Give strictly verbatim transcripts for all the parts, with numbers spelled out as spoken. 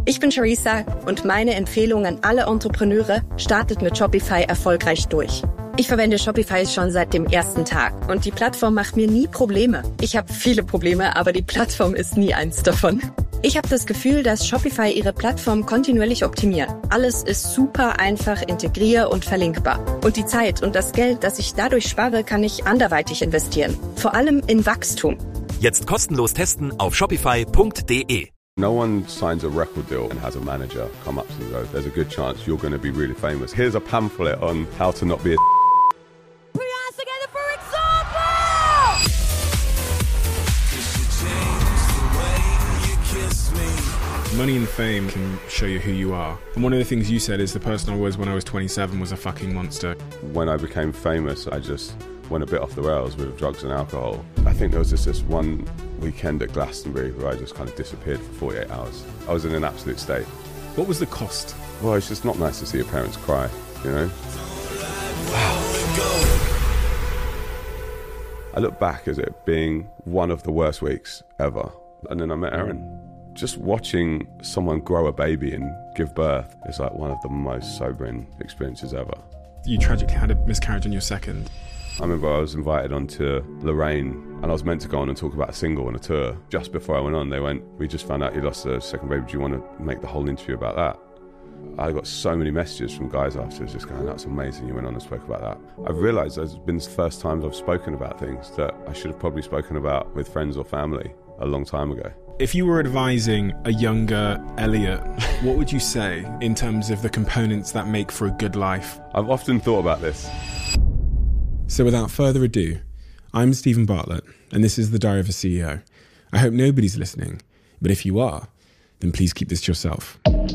Ich bin Charissa und meine Empfehlung an alle Entrepreneure: startet mit Shopify erfolgreich durch. Ich verwende Shopify schon seit dem ersten Tag und die Plattform macht mir nie Probleme. Ich habe viele Probleme, aber die Plattform ist nie eins davon. Ich habe das Gefühl, dass Shopify ihre Plattform kontinuierlich optimiert. Alles ist super einfach, integrier- und verlinkbar. Und die Zeit und das Geld, das ich dadurch spare, kann ich anderweitig investieren. Vor allem in Wachstum. Jetzt kostenlos testen auf shopify punkt de. No one signs a record deal and has a manager come up to them and go, there's a good chance you're going to be really famous. Here's a pamphlet on how to not be a Put your hands together for example! Money and fame can show you who you are. And one of the things you said is the person I was when I was twenty-seven was a fucking monster. When I became famous, I just went a bit off the rails with drugs and alcohol. I think there was just this one weekend at Glastonbury where I just kind of disappeared for forty-eight hours. I was in an absolute state. What was the cost? Well, it's just not nice to see your parents cry, you know? I look back as it being one of the worst weeks ever. And then I met Erin. Just watching someone grow a baby and give birth is like one of the most sobering experiences ever. You tragically had a miscarriage on your second. I remember I was invited on to Lorraine and I was meant to go on and talk about a single and a tour. Just before I went on, they went, we just found out you lost a second baby. Do you want to make the whole interview about that? I got so many messages from guys afterwards just going, that's amazing, you went on and spoke about that. I've realised there's been the first times I've spoken about things that I should have probably spoken about with friends or family a long time ago. If you were advising a younger Elliot, what would you say in terms of the components that make for a good life? I've often thought about this. So without further ado, I'm Stephen Bartlett, and this is The Diary of a C E O. I hope nobody's listening, but if you are, then please keep this to yourself.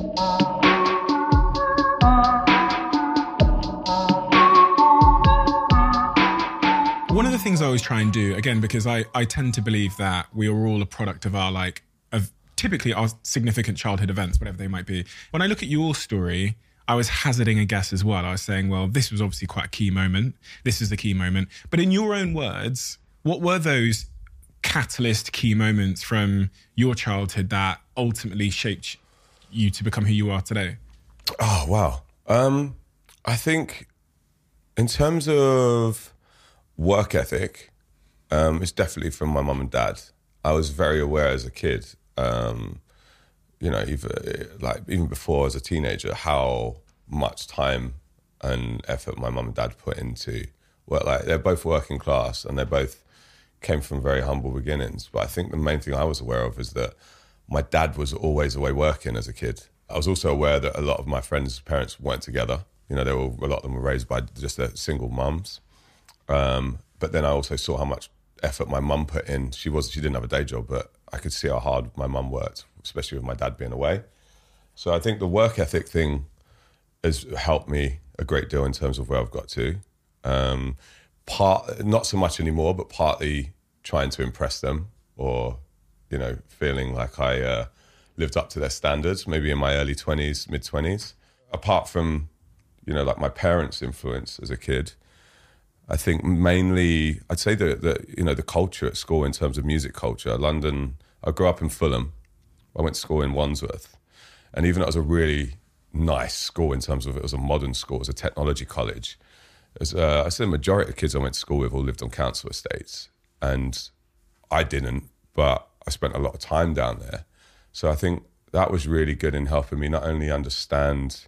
One of the things I always try and do, again, because I, I tend to believe that we are all a product of our, like, of typically our significant childhood events, whatever they might be. When I look at your story, I was hazarding a guess as well. I was saying, well, this was obviously quite a key moment. This is the key moment. But in your own words, what were those catalyst key moments from your childhood that ultimately shaped you to become who you are today? Oh, wow. Um, I think in terms of work ethic, um, it's definitely from my mum and dad. I was very aware as a kid, um, you know, even, like even before as a teenager, how much time and effort my mum and dad put into work. Like they're both working class and they both came from very humble beginnings. But I think the main thing I was aware of is that my dad was always away working as a kid. I was also aware that a lot of my friends' parents weren't together. You know, they were, a lot of them were raised by just their single mums. Um, but then I also saw how much effort my mum put in. She was she didn't have a day job, but I could see how hard my mum worked, especially with my dad being away. So I think the work ethic thing has helped me a great deal in terms of where I've got to. Um, part not so much anymore, but partly trying to impress them, or you know, feeling like I uh, lived up to their standards. Maybe in my early twenties, mid twenties. Apart from, you know, like my parents' influence as a kid, I think mainly, I'd say that, that, you know, the culture at school in terms of music culture. London, I grew up in Fulham. I went to school in Wandsworth. And even though it was a really nice school in terms of it was a modern school, it was a technology college. It was, uh, I said the majority of kids I went to school with all lived on council estates. And I didn't, but I spent a lot of time down there. So I think that was really good in helping me not only understand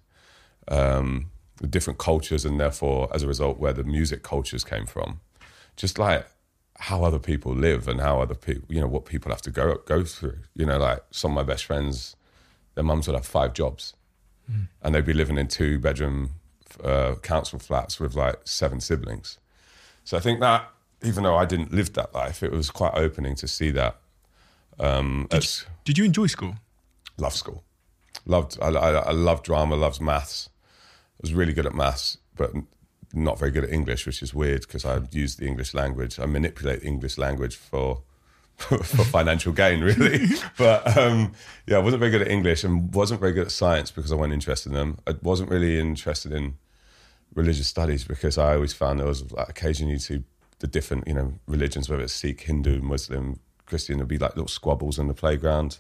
um, the different cultures and therefore, as a result, where the music cultures came from. Just like how other people live and how other people, you know, what people have to go go through. You know, like some of my best friends, their mums would have five jobs mm. and they'd be living in two bedroom uh, council flats with like seven siblings. So I think that, even though I didn't live that life, it was quite opening to see that. Um, did, you, did you enjoy school? Loved school. Loved, I, I, I loved drama, loved maths. I was really good at maths, but not very good at English, which is weird because I use the English language. I manipulate the English language for for financial gain, really. But um, yeah, I wasn't very good at English and wasn't very good at science because I wasn't interested in them. I wasn't really interested in religious studies because I always found there was like, occasionally you see the different, you know, religions, whether it's Sikh, Hindu, Muslim, Christian, there'd be like little squabbles in the playground.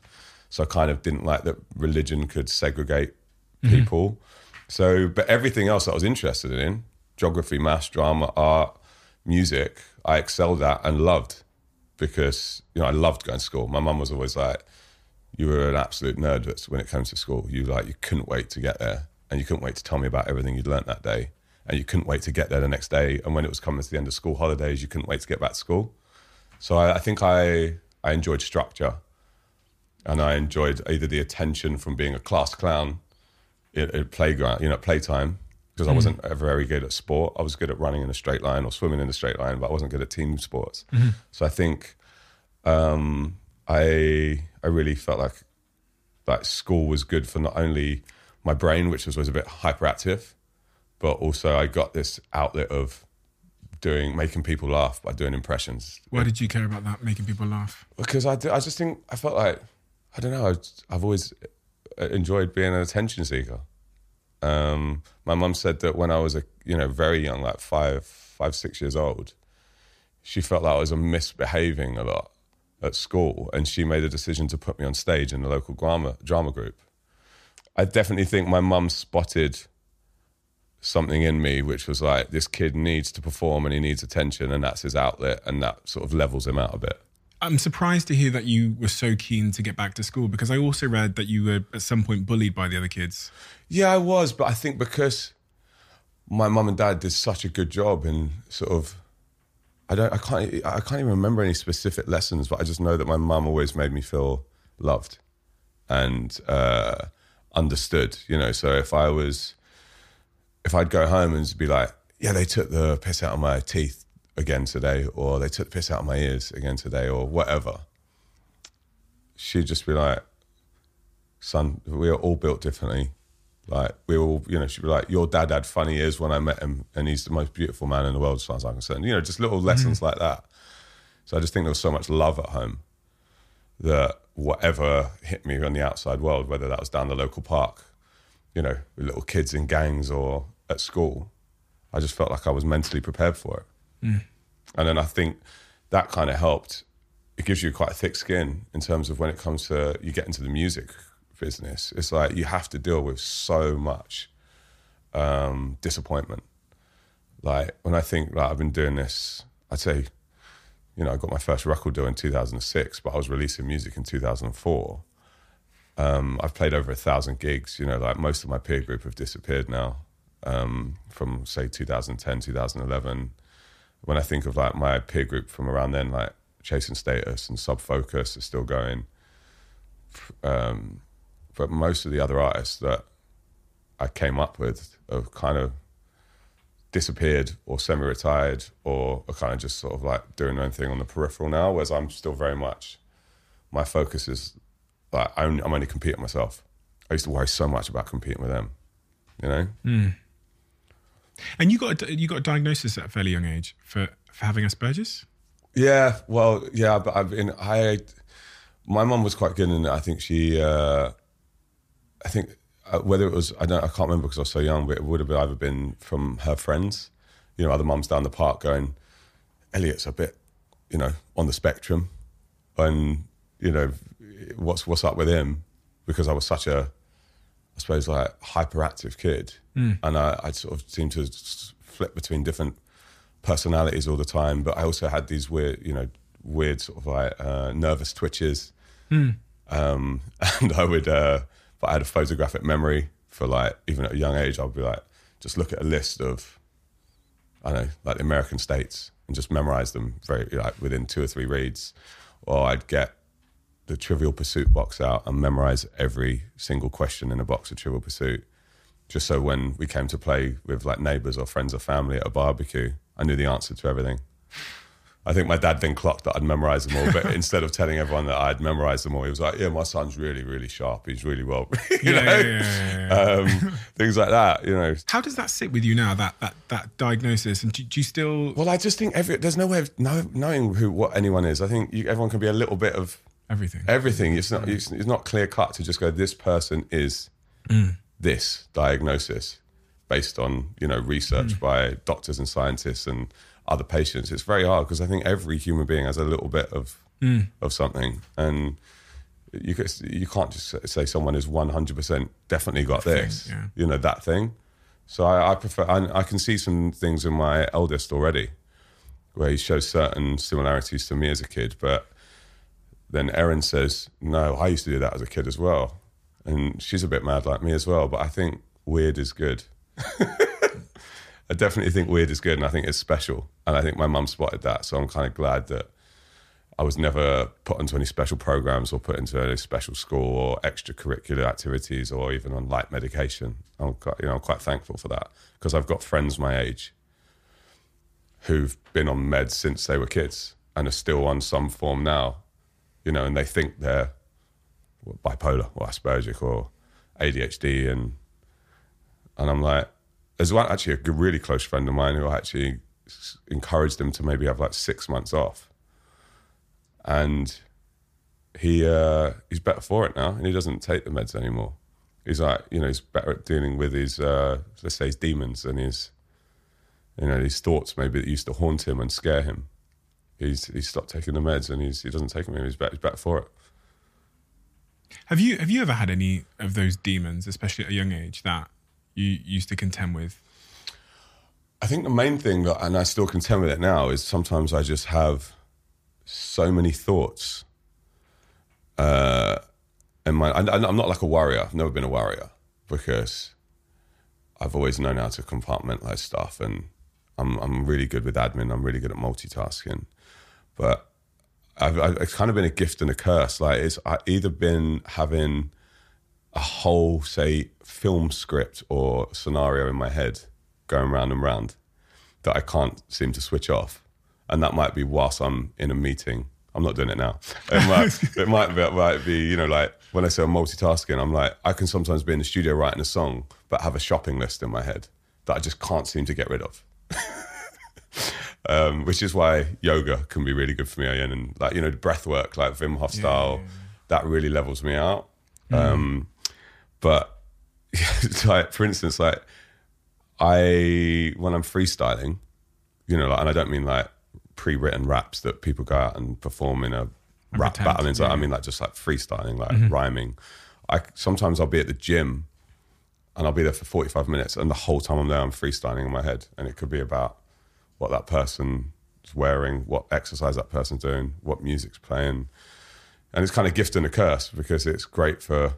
So I kind of didn't like that religion could segregate people. Mm-hmm. So, but everything else that I was interested in, geography, maths, drama, art, music, I excelled at and loved because, you know, I loved going to school. My mum was always like, you were an absolute nerd when it comes to school. You like, you couldn't wait to get there and you couldn't wait to tell me about everything you'd learnt that day. And you couldn't wait to get there the next day. And when it was coming to the end of school holidays, you couldn't wait to get back to school. So I, I think I, I enjoyed structure. And I enjoyed either the attention from being a class clown at, at playground, you know, at playtime, because mm. I wasn't ever very good at sport. I was good at running in a straight line or swimming in a straight line, but I wasn't good at team sports. Mm-hmm. So I think um, I I really felt like like school was good for not only my brain, which was always a bit hyperactive, but also I got this outlet of doing, making people laugh by doing impressions. Why did you care about that, making people laugh? Because I, I just think, I felt like, I don't know, I, I've always enjoyed being an attention seeker. Um, my mum said that when I was, a, you know, very young, like five, five, six years old, she felt like I was misbehaving a lot at school, and she made a decision to put me on stage in the local drama, drama group. I definitely think my mum spotted something in me which was like, this kid needs to perform and he needs attention, and that's his outlet, and that sort of levels him out a bit. I'm surprised to hear that you were so keen to get back to school, because I also read that you were at some point bullied by the other kids. Yeah, I was, but I think because my mum and dad did such a good job in sort of, I don't, I can't, I can't even remember any specific lessons, but I just know that my mum always made me feel loved and uh, understood, you know. So if I was, if I'd go home and be like, yeah, they took the piss out of my teeth again today, or they took the piss out of my ears again today, or whatever, she'd just be like, son, we are all built differently. Like, we all, you know, she'd be like, your dad had funny ears when I met him, and he's the most beautiful man in the world as far as I'm concerned. You know, just little lessons mm. like that. So I just think there was so much love at home that whatever hit me on the outside world, whether that was down the local park, you know, with little kids in gangs or at school, I just felt like I was mentally prepared for it. Mm. And then I think that kind of helped. It gives you quite a thick skin in terms of when it comes to, you get into the music business. It's like you have to deal with so much um, disappointment. Like when I think, like I've been doing this, I'd say, you know, I got my first record deal in two thousand six, but I was releasing music in two thousand four. Um, I've played over a thousand gigs, you know, like most of my peer group have disappeared now um, from say two thousand ten, two thousand eleven. When I think of like my peer group from around then, like Chasing Status and Sub Focus are still going. Um, but most of the other artists that I came up with have kind of disappeared or semi-retired or are kind of just sort of like doing their own thing on the peripheral now, whereas I'm still very much, my focus is like, I'm, I'm only competing myself. I used to worry so much about competing with them, you know? Mm. And you got a, you got a diagnosis at a fairly young age for, for having Asperger's? Yeah, well, yeah, but I've been, I, my mum was quite good in it. I think she, uh, I think uh, whether it was, I don't, I can't remember because I was so young, but it would have either been from her friends, you know, other mums down the park going, Elliot's a bit, you know, on the spectrum, and, you know, what's, what's up with him? Because I was such a, I suppose, like hyperactive kid. Mm. And I, I sort of seemed to flip between different personalities all the time. But I also had these weird, you know, weird sort of like uh, nervous twitches. Mm. Um, and I would, uh, but I had a photographic memory for like, even at a young age, I'd be like, just look at a list of, I don't know, like the American states and just memorize them very, like within two or three reads. Or I'd get the Trivial Pursuit box out and memorize every single question in a box of Trivial Pursuit, just so when we came to play with like neighbours or friends or family at a barbecue, I knew the answer to everything. I think my dad then clocked that I'd memorised them all, but instead of telling everyone that I'd memorised them all, he was like, yeah, my son's really, really sharp. He's really well, you yeah, know, yeah, yeah, yeah. Um, things like that, you know. How does that sit with you now, that that that diagnosis? And do, do you still... Well, I just think every, there's no way of know, knowing who what anyone is. I think you, everyone can be a little bit of... Everything. Everything. It's not, it's, it's not clear cut to just go, this person is mm. this diagnosis based on, you know, research mm. by doctors and scientists and other patients. It's very hard because I think every human being has a little bit of mm. of something. And You could, you can't just say someone is one hundred percent definitely got Thing, this, yeah. you know, that thing. So I, I prefer, I, I can see some things in my eldest already where he shows certain similarities to me as a kid, but then Erin says, no, I used to do that as a kid as well. And she's a bit mad like me as well, but I think weird is good. I definitely think weird is good, and I think it's special. And I think my mum spotted that, so I'm kind of glad that I was never put into any special programs or put into any special school or extracurricular activities or even on light medication. I'm quite, you know, I'm quite thankful for that, because I've got friends my age who've been on meds since they were kids and are still on some form now, you know, and they think they're bipolar or Aspergic or A D H D, and and I'm like, there's one actually a good, really close friend of mine who actually encouraged him to maybe have like six months off. And he uh, he's better for it now, and he doesn't take the meds anymore. He's like, you know, he's better at dealing with his, uh, let's say, his demons and his, you know, these thoughts maybe that used to haunt him and scare him. He's he's stopped taking the meds, and he's he doesn't take them anymore. He's better, he's better for it. Have you have you ever had any of those demons, especially at a young age, that you used to contend with? I think the main thing that, and I still contend with it now, is sometimes I just have so many thoughts. Uh, and my, I, I'm not like a worrier. I've never been a worrier, because I've always known how to compartmentalize stuff, and I'm I'm really good with admin. I'm really good at multitasking, but I've, I've it's kind of been a gift and a curse. Like it's I either been having a whole, say, film script or scenario in my head going round and round that I can't seem to switch off. And that might be whilst I'm in a meeting. I'm not doing it now. It might, it might, be, it might be, you know, like when I say I'm multitasking, I'm like, I can sometimes be in the studio writing a song, but have a shopping list in my head that I just can't seem to get rid of. um, which is why yoga can be really good for me. And, and like, you know, breath work, like Wim Hof style, yeah, yeah, yeah. that really levels me out. Mm. Um, but like, for instance, like I, when I'm freestyling, you know, like, and I don't mean like pre-written raps that people go out and perform in a and rap pretend, battle. Yeah. I mean, like just like freestyling, like mm-hmm. rhyming. I sometimes I'll be at the gym and I'll be there for forty-five minutes, and the whole time I'm there, I'm freestyling in my head, and it could be about what that person is wearing, what exercise that person's doing, what music's playing, and it's kind of gift and a curse, because it's great for,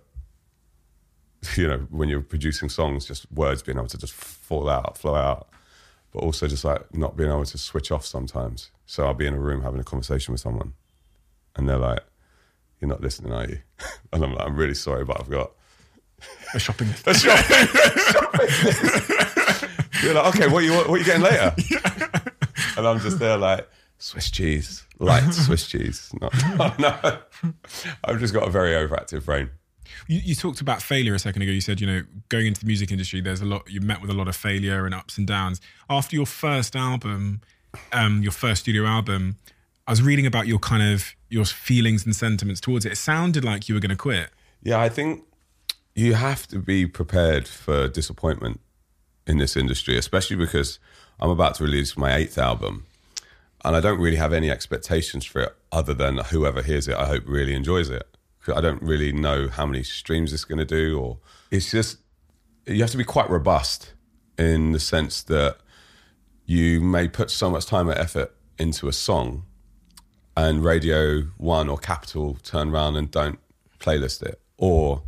you know, when you're producing songs, just words being able to just fall out, flow out. But also just like not being able to switch off sometimes. So I'll be in a room having a conversation with someone, and they're like, "You're not listening, are you?" And I'm like, "I'm really sorry, but I've got a shopping list." a shopping, shopping list. You're like, "Okay, what are you what are you getting later?" Yeah. And I'm just there like, Swiss cheese, light Swiss cheese. No, no, no. I've just got a very overactive brain. You, you talked about failure a second ago. You said, you know, going into the music industry, there's a lot, you met with a lot of failure and ups and downs. After your first album, um, your first studio album, I was reading about your kind of, your feelings and sentiments towards it. It sounded like you were going to quit. Yeah, I think you have to be prepared for disappointment in this industry, especially because I'm about to release my eighth album, and I don't really have any expectations for it other than whoever hears it, I hope really enjoys it. I don't really know how many streams it's going to do, or it's just, you have to be quite robust in the sense that you may put so much time and effort into a song and Radio One or Capital turn around and don't playlist it, or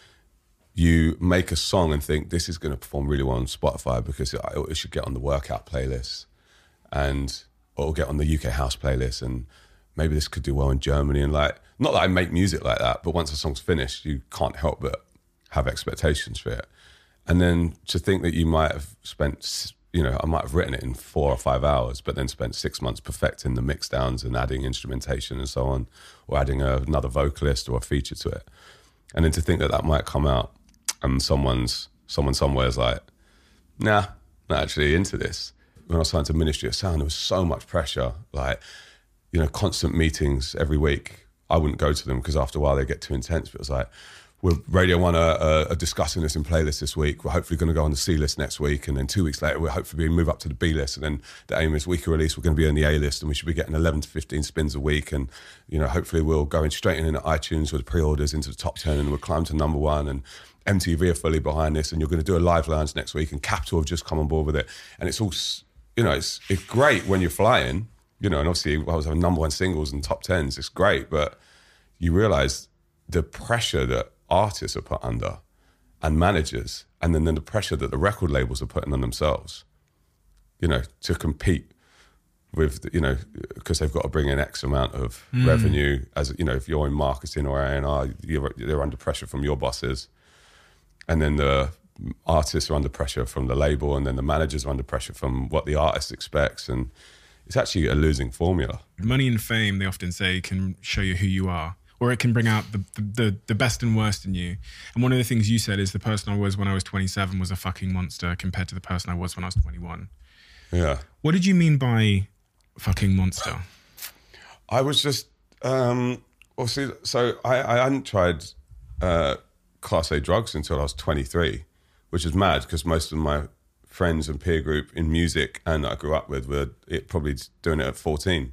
you make a song and think this is going to perform really well on Spotify because it, it should get on the workout playlist, and or get on the U K house playlist, and maybe this could do well in Germany. And like, not that I make music like that, but once a song's finished, you can't help but have expectations for it. And then to think that you might have spent, you know, I might have written it in four or five hours, but then spent six months perfecting the mix downs and adding instrumentation and so on, or adding a, another vocalist or a feature to it. And then to think that that might come out and someone's, someone somewhere is like, nah, not actually into this. When I was signed to Ministry of Sound, there was so much pressure, like, you know, constant meetings every week. I wouldn't go to them because after a while they get too intense. But it was like, we're Radio One are, are, are discussing this in playlists this week. We're hopefully going to go on the C list next week, and then two weeks later we're hopefully move up to the B list, and then the aim is week of release we're going to be on the A list, and we should be getting eleven to fifteen spins a week, and you know hopefully we'll go in straight in at iTunes with pre-orders into the top ten, and we'll climb to number one, and M T V are fully behind this, and you're going to do a live lounge next week, and Capital have just come on board with it, and it's all, you know, it's it's great when you're flying, you know, and obviously I was having number one singles and top tens, it's great, but you realise the pressure that artists are put under and managers, and then, then the pressure that the record labels are putting on themselves, you know, to compete with, you know, because they've got to bring in X amount of mm. revenue. As you know, if you're in marketing or A and R, you're, you're under pressure from your bosses, and then the artists are under pressure from the label, and then the managers are under pressure from what the artist expects, and it's actually a losing formula. Money and fame, they often say, can show you who you are, or it can bring out the, the the best and worst in you. And one of the things you said is the person I was when I was twenty-seven was a fucking monster compared to the person I was when I was twenty-one. Yeah. What did you mean by fucking monster? I was just, um, well, see, so I, I hadn't tried uh, Class A drugs until I was twenty-three, which is mad because most of my friends and peer group in music and that I grew up with were it, probably doing it at fourteen.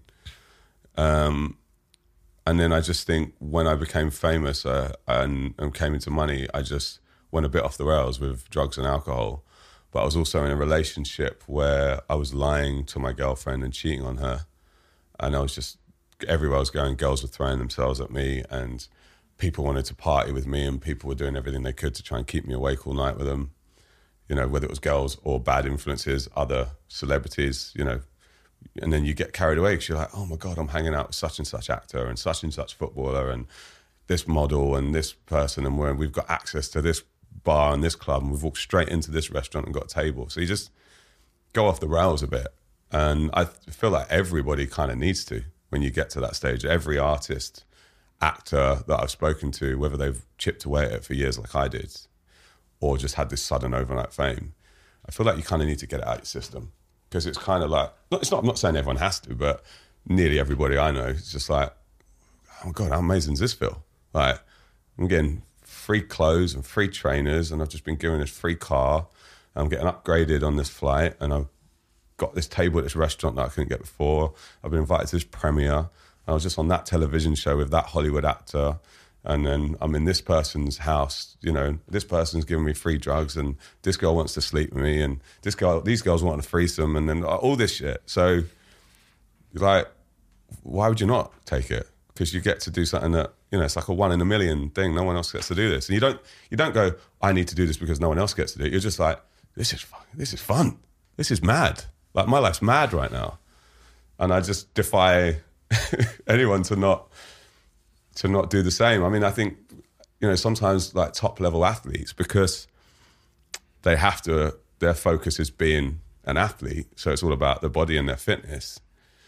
Um, And then I just think when I became famous uh, and, and came into money, I just went a bit off the rails with drugs and alcohol. But I was also in a relationship where I was lying to my girlfriend and cheating on her. And I was just, everywhere I was going, girls were throwing themselves at me, and people wanted to party with me, and people were doing everything they could to try and keep me awake all night with them. You know, whether it was girls or bad influences, other celebrities, you know. And then you get carried away because you're like, oh my God, I'm hanging out with such and such actor and such and such footballer and this model and this person, and we're, we've got access to this bar and this club, and we've walked straight into this restaurant and got a table. So you just go off the rails a bit. And I feel like everybody kind of needs to when you get to that stage. Every artist, actor that I've spoken to, whether they've chipped away at it for years like I did, or just had this sudden overnight fame, I feel like you kind of need to get it out of your system. Because it's kind of like, it's not, I'm not saying everyone has to, but nearly everybody I know is just like, oh my God, how amazing does this feel? Like, I'm getting free clothes and free trainers, and I've just been given this free car. I'm getting upgraded on this flight, and I've got this table at this restaurant that I couldn't get before. I've been invited to this premiere. I was just on that television show with that Hollywood actor. And then I'm in this person's house, you know, this person's giving me free drugs, and this girl wants to sleep with me, and this girl, these girls want a threesome, and then all this shit. So, like, why would you not take it? Because you get to do something that, you know, it's like a one in a million thing. No one else gets to do this. And you don't, you don't go, I need to do this because no one else gets to do it. You're just like, this is fun. This is fun. This is mad. Like, my life's mad right now. And I just defy anyone to not... to not do the same. I mean, I think, you know, sometimes like top level athletes, because they have to, their focus is being an athlete, so it's all about the body and their fitness,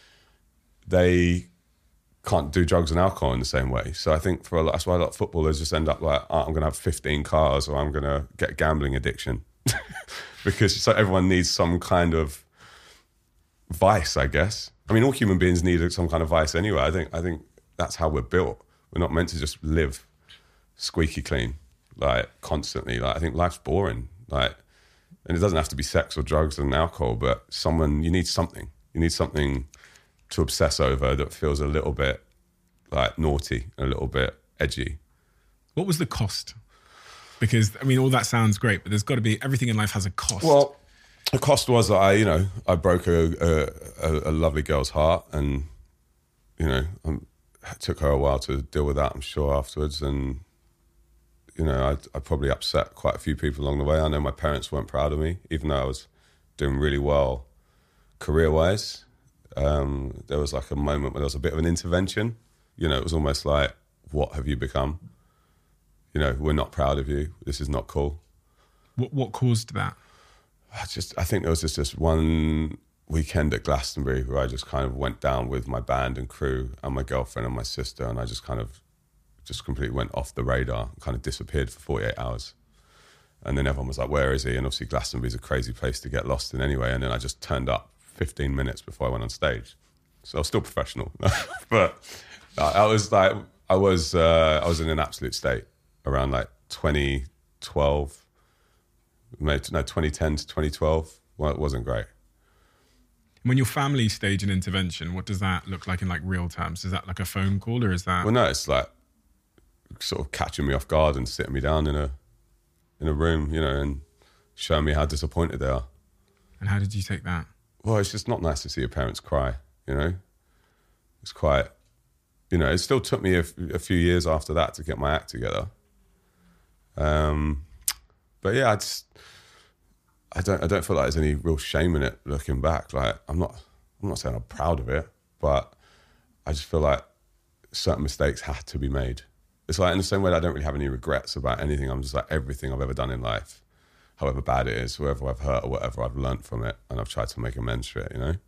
they can't do drugs and alcohol in the same way. So I think for a lot, that's why a lot of footballers just end up like, oh, I'm going to have fifteen cars, or I'm going to get a gambling addiction. Because so everyone needs some kind of vice, I guess. I mean, all human beings need some kind of vice anyway. I think, I think that's how we're built. We're not meant to just live squeaky clean, like constantly. Like, I think life's boring. Like, and it doesn't have to be sex or drugs and alcohol, but someone, you need something. You need something to obsess over that feels a little bit like naughty, a little bit edgy. What was the cost? Because, I mean, all that sounds great, but there's got to be, everything in life has a cost. Well, the cost was that I, you know, I broke a, a, a lovely girl's heart, and, you know, I'm, it took her a while to deal with that, I'm sure, afterwards. And, you know, I, I probably upset quite a few people along the way. I know my parents weren't proud of me, even though I was doing really well career-wise. Um, there was like a moment where there was a bit of an intervention. You know, it was almost like, what have you become? You know, we're not proud of you. This is not cool. What, what caused that? I just, I think there was just this one weekend at Glastonbury where I just kind of went down with my band and crew and my girlfriend and my sister, and I just kind of just completely went off the radar, kind of disappeared for forty-eight hours. And then everyone was like, where is he? And obviously Glastonbury's a crazy place to get lost in anyway. And then I just turned up fifteen minutes before I went on stage. So I was still professional. But I was like, I was uh, I was in an absolute state. around like twenty twelve, no, twenty ten to twenty twelve. Well, it wasn't great. When your family stage an intervention, what does that look like in like real terms? Is that like a phone call or is that? Well, no, it's like sort of catching me off guard and sitting me down in a in a room, you know, and showing me how disappointed they are. And how did you take that? Well, it's just not nice to see your parents cry, you know? It's quite, you know, it still took me a, f- a few years after that to get my act together. Um, but yeah, I just, I don't, I don't feel like there's any real shame in it looking back. Like, I'm not, I'm not saying I'm proud of it, but I just feel like certain mistakes had to be made. It's like in the same way that I don't really have any regrets about anything. I'm just like everything I've ever done in life, however bad it is, whoever I've hurt or whatever, I've learned from it and I've tried to make amends for it, you know?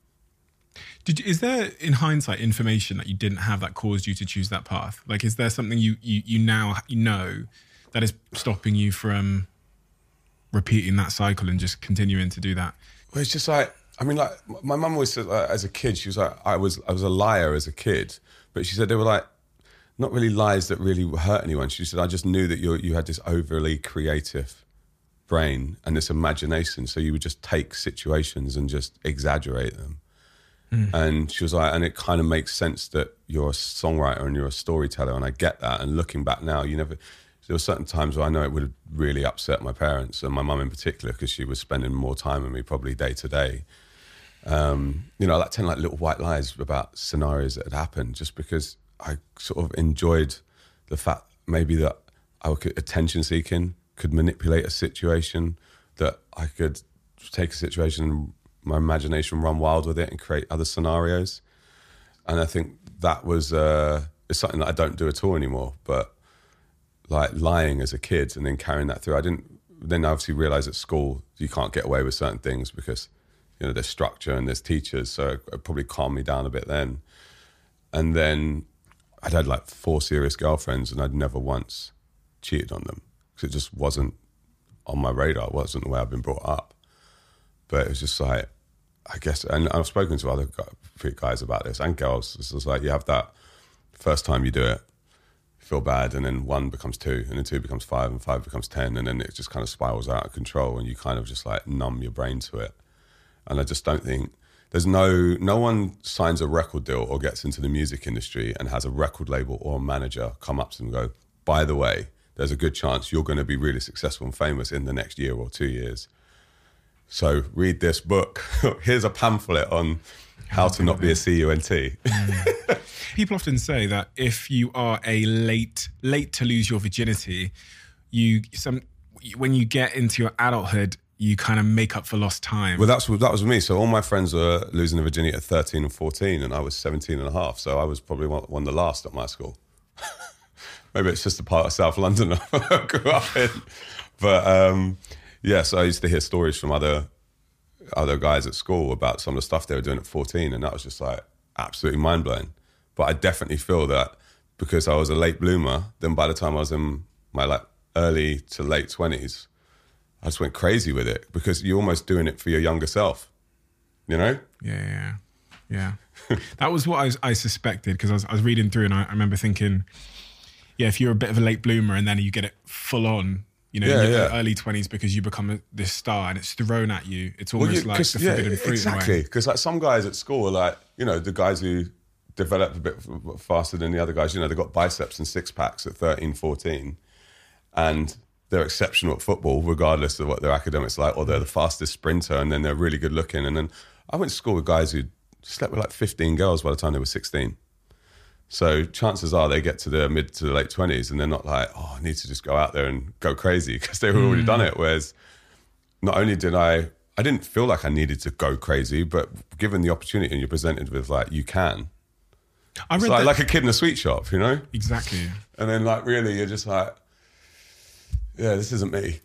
Did you, is there, in hindsight, information that you didn't have that caused you to choose that path? Like, is there something you, you, you now you know that is stopping you from repeating that cycle and just continuing to do that? Well, it's just like, I mean, like, my mum always said, like, as a kid, she was like, I was, I was a liar as a kid. But she said they were like, not really lies that really hurt anyone. She said, I just knew that you you had this overly creative brain and this imagination. So you would just take situations and just exaggerate them. Mm. And she was like, and it kind of makes sense that you're a songwriter and you're a storyteller. And I get that. And looking back now, you never, there were certain times where I know it would have really upset my parents and my mum in particular, because she was spending more time with me probably day to day. Um, you know, like telling like little white lies about scenarios that had happened just because I sort of enjoyed the fact maybe that I could attention seeking, could manipulate a situation, that I could take a situation and my imagination run wild with it and create other scenarios. And I think that was uh, it's something that I don't do at all anymore. But like lying as a kid and then carrying that through, I didn't then obviously realize at school you can't get away with certain things because, you know, there's structure and there's teachers. So it probably calmed me down a bit then. And then I'd had like four serious girlfriends and I'd never once cheated on them because it just wasn't on my radar. It wasn't the way I've been brought up. But it was just like, I guess, and I've spoken to other guys about this and girls. It's just like you have that first time you do it, you feel bad, and then one becomes two, and then two becomes five, and five becomes ten, and then it just kind of spirals out of control and you kind of just like numb your brain to it. And I just don't think, There's no, no one signs a record deal or gets into the music industry and has a record label or a manager come up to them and go, by the way, there's a good chance you're going to be really successful and famous in the next year or two years. So read this book. Here's a pamphlet on how to not be a C U N T. Mm. People often say that if you are a late, late to lose your virginity, you some when you get into your adulthood, you kind of make up for lost time. Well, that's that was me. So all my friends were losing their virginity at thirteen and fourteen, and I was seventeen and a half. So I was probably one, one of the last at my school. Maybe it's just a part of South London I grew up in. But um, yeah, so I used to hear stories from other other guys at school about some of the stuff they were doing at fourteen, and that was just like absolutely mind-blowing. But I definitely feel that because I was a late bloomer, then by the time I was in my like early to late twenties, I just went crazy with it because you're almost doing it for your younger self, you know? Yeah, yeah, yeah. That was what I, was, I suspected because I was, I was reading through and I, I remember thinking, yeah, if you're a bit of a late bloomer and then you get it full on, you know, Yeah, in your yeah. early twenties because you become a, this star and it's thrown at you. It's almost Well, you- like 'cause- the yeah, forbidden fruit. exactly. In a way. Because like some guys at school are like, you know, the guys who develop a bit f- faster than the other guys, you know, they've got biceps and six packs at thirteen, fourteen, and they're exceptional at football regardless of what their academics like, or they're the fastest sprinter and then they're really good looking. And then I went to school with guys who slept with like fifteen girls by the time they were sixteen. So chances are they get to their mid to the late twenties and they're not like, oh, I need to just go out there and go crazy because they've already done it. Whereas not only did I, I didn't feel like I needed to go crazy, but given the opportunity and you're presented with like, you can. I It's read like, that, like a kid in a sweet shop, you know? exactly. And then like really you're just like, yeah, this isn't me.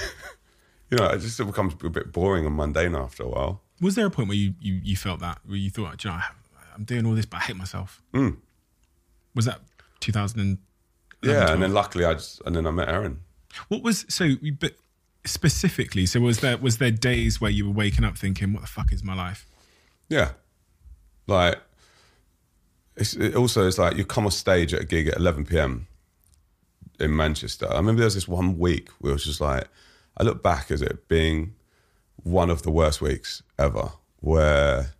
You know, it just it becomes a bit boring and mundane after a while. Was there a point where you, you, you felt that, where you thought, "Do you know, I'm doing all this, but I hate myself? Mm. Was that two thousand? Yeah, and then luckily I just, and then I met Erin. What was, so, but specifically, so was there, was there days where you were waking up thinking, what the fuck is my life? Yeah. Like, it's, it also is like you come off stage at a gig at eleven p.m. in Manchester. I remember there was this one week where it was just like, I look back as it being one of the worst weeks ever, where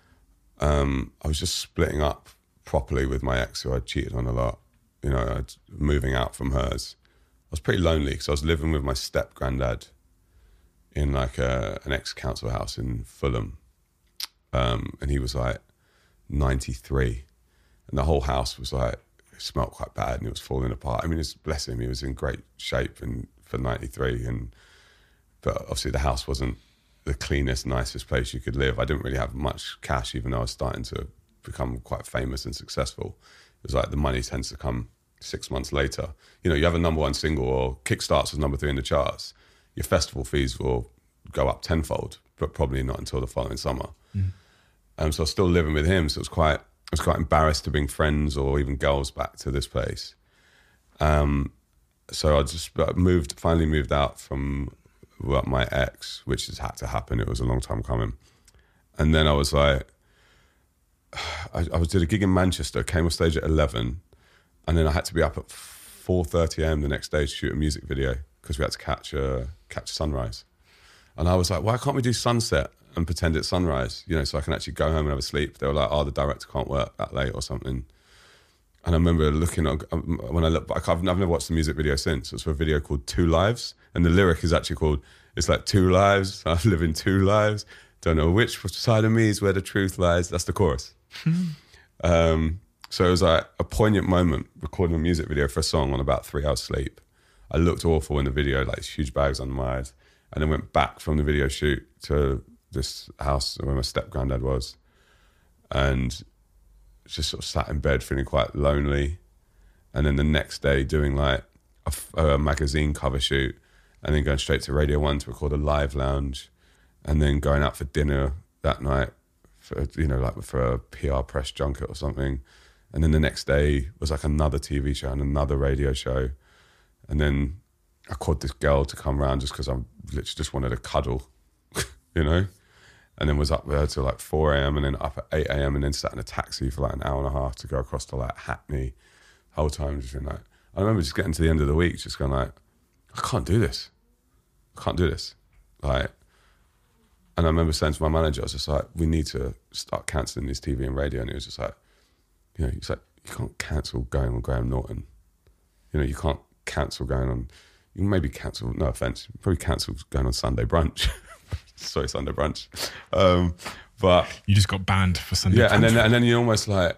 um, I was just splitting up properly with my ex who I'd cheated on a lot. You know, I'd, moving out from hers. I was pretty lonely because I was living with my step granddad in like a, an ex-council house in Fulham. Um, and he was like ninety-three. And the whole house was like, it smelled quite bad and it was falling apart. I mean, it's, bless him, he was in great shape and for ninety-three. And but obviously the house wasn't the cleanest, nicest place you could live. I didn't really have much cash, even though I was starting to become quite famous and successful. It was like the money tends to come six months later. You know, you have a number one single or kickstarts as number three in the charts, your festival fees will go up tenfold, but probably not until the following summer. Mm. Um, so I was still living with him, so it was quite, I was quite embarrassed to bring friends or even girls back to this place. Um, so I just moved, finally moved out from well, my ex, which has had to happen. It was a long time coming. And then I was like, I, I was did a gig in Manchester, came on stage at eleven, and then I had to be up at four thirty a.m. the next day to shoot a music video because we had to catch a, catch a sunrise. And I was like, why can't we do sunset and pretend it's sunrise, you know, so I can actually go home and have a sleep? They were like, oh, the director can't work that late or something. And I remember looking, when I look back, I've, I've never watched the music video since. It's for a video called Two Lives. And the lyric is actually called, it's like two lives, I live in two lives. Don't know which side of me is where the truth lies. That's the chorus. um, so it was like a poignant moment recording a music video for a song on about three hours sleep. I looked awful in the video, like huge bags under my eyes. And then went back from the video shoot to this house where my step-granddad was. And just sort of sat in bed feeling quite lonely. And then the next day doing like a, a magazine cover shoot and then going straight to Radio One to record a live lounge and then going out for dinner that night for, you know, like for a P R press junket or something. And then the next day was like another T V show and another radio show. And then I called this girl to come round just because I literally just wanted to cuddle, you know? And then was up there till like four a.m. and then up at eight a.m. and then sat in a taxi for like an hour and a half to go across to like Hackney. The whole time just being like, I remember just getting to the end of the week just going like, I can't do this. I can't do this. Like, and I remember saying to my manager, I was just like, we need to start cancelling this T V and radio. And he was just like, you know, he's like, you can't cancel going on Graham Norton. You know, you can't cancel going on, you can maybe cancel, no offence, probably cancel going on Sunday brunch. Sorry, Sunday brunch. Um, but you just got banned for Sunday yeah, brunch. and then and then you're almost like,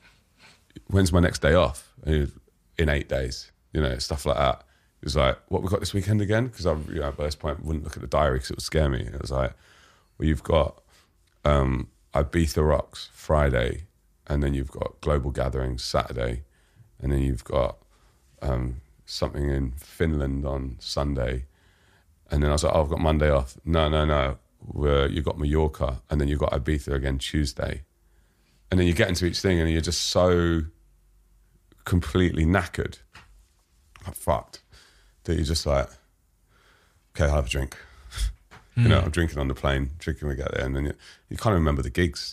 when's my next day off? In eight days, you know, stuff like that. It was like, what we got this weekend again? Because I, you know, by this point, wouldn't look at the diary because it would scare me. It was like, well, you've got um, Ibiza Rocks Friday, and then you've got Global Gatherings Saturday, and then you've got um, something in Finland on Sunday. And then I was like, oh, I've got Monday off. No, no, no. We're, you've got Mallorca, and then you've got Ibiza again Tuesday. And then you get into each thing, and you're just so completely knackered, like fucked, that you're just like, okay, I'll have a drink. Mm. You know, I'm drinking on the plane, drinking when we get there, and then you, you can't remember the gigs.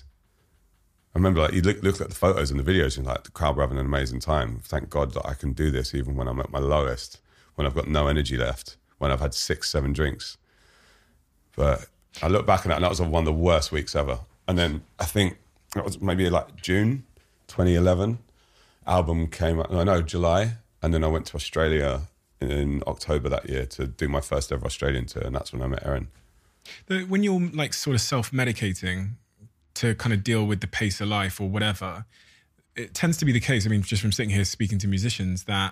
I remember like you look, look at the photos and the videos, and like the crowd were having an amazing time. Thank God that I can do this even when I'm at my lowest, when I've got no energy left, when I've had six, seven drinks. But I look back on that, and that was one of the worst weeks ever. And then I think it was maybe like June twenty eleven, album came out, no, no, July. And then I went to Australia in October that year to do my first ever Australian tour, and that's when I met Erin. When you're like sort of self-medicating to kind of deal with the pace of life or whatever, it tends to be the case, I mean, just from sitting here speaking to musicians, that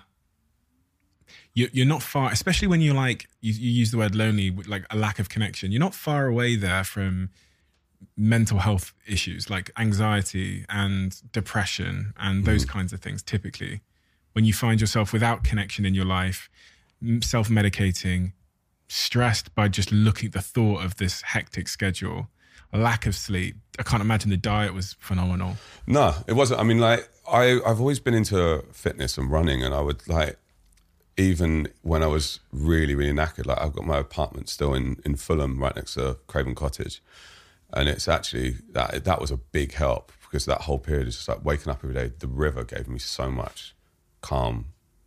you're not far, especially when you're like, you, you use the word lonely, like a lack of connection. You're not far away there from mental health issues like anxiety and depression and those mm. kinds of things. Typically, when you find yourself without connection in your life, self-medicating, stressed by just looking at the thought of this hectic schedule, a lack of sleep. I can't imagine the diet was phenomenal. No, it wasn't. I mean, like, I, I've always been into fitness and running, and I would like, even when I was really, really knackered, like I've got my apartment still in, in Fulham, right next to Craven Cottage. And it's actually, that that was a big help because that whole period is just like waking up every day. The river gave me so much calm,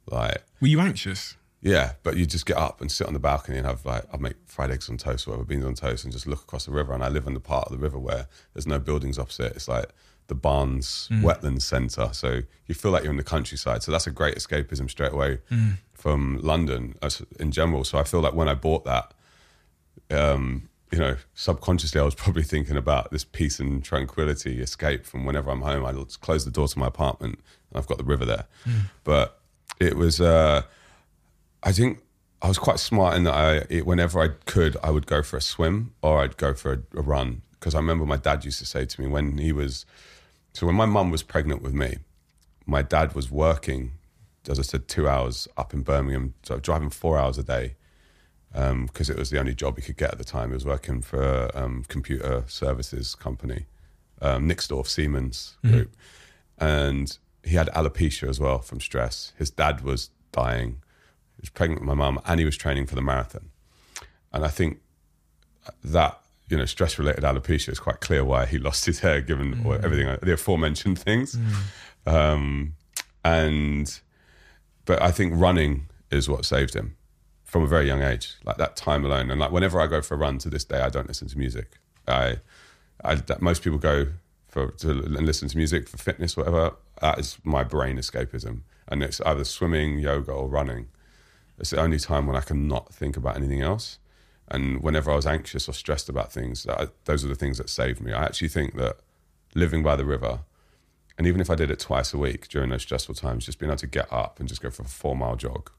Like, were you anxious? Yeah, but you just get up and sit on the balcony and have like, I'd make fried eggs on toast or whatever, beans on toast, and just look across the river. And I live in the part of the river where there's no buildings opposite. It's like the Barnes mm. Wetlands Centre. So you feel like you're in the countryside. So that's a great escapism straight away mm. from London in general. So I feel like when I bought that, um, you know, subconsciously I was probably thinking about this peace and tranquility, escape from whenever I'm home. I just close the door to my apartment and I've got the river there. Mm. But it was... Uh, I think I was quite smart in that I, it, whenever I could, I would go for a swim or I'd go for a, a run. Because I remember my dad used to say to me when he was, so when my mum was pregnant with me, my dad was working, as I said, two hours up in Birmingham, so driving four hours a day because um, it was the only job he could get at the time. He was working for a um, computer services company, um, Nixdorf Siemens Group. Mm-hmm. And he had alopecia as well from stress. His dad was dying. He was pregnant with my mum and he was training for the marathon. And I think that, you know, stress-related alopecia is quite clear why he lost his hair given mm. everything, the aforementioned things. Mm. Um, and, but I think running is what saved him from a very young age, like that time alone. And like whenever I go for a run to this day, I don't listen to music. I, I most people go for to listen to music for fitness, whatever. That is my brain escapism. And it's either swimming, yoga or running. It's the only time when I can not think about anything else. And whenever I was anxious or stressed about things, I, those are the things that saved me. I actually think that living by the river, and even if I did it twice a week during those stressful times, just being able to get up and just go for a four mile jog,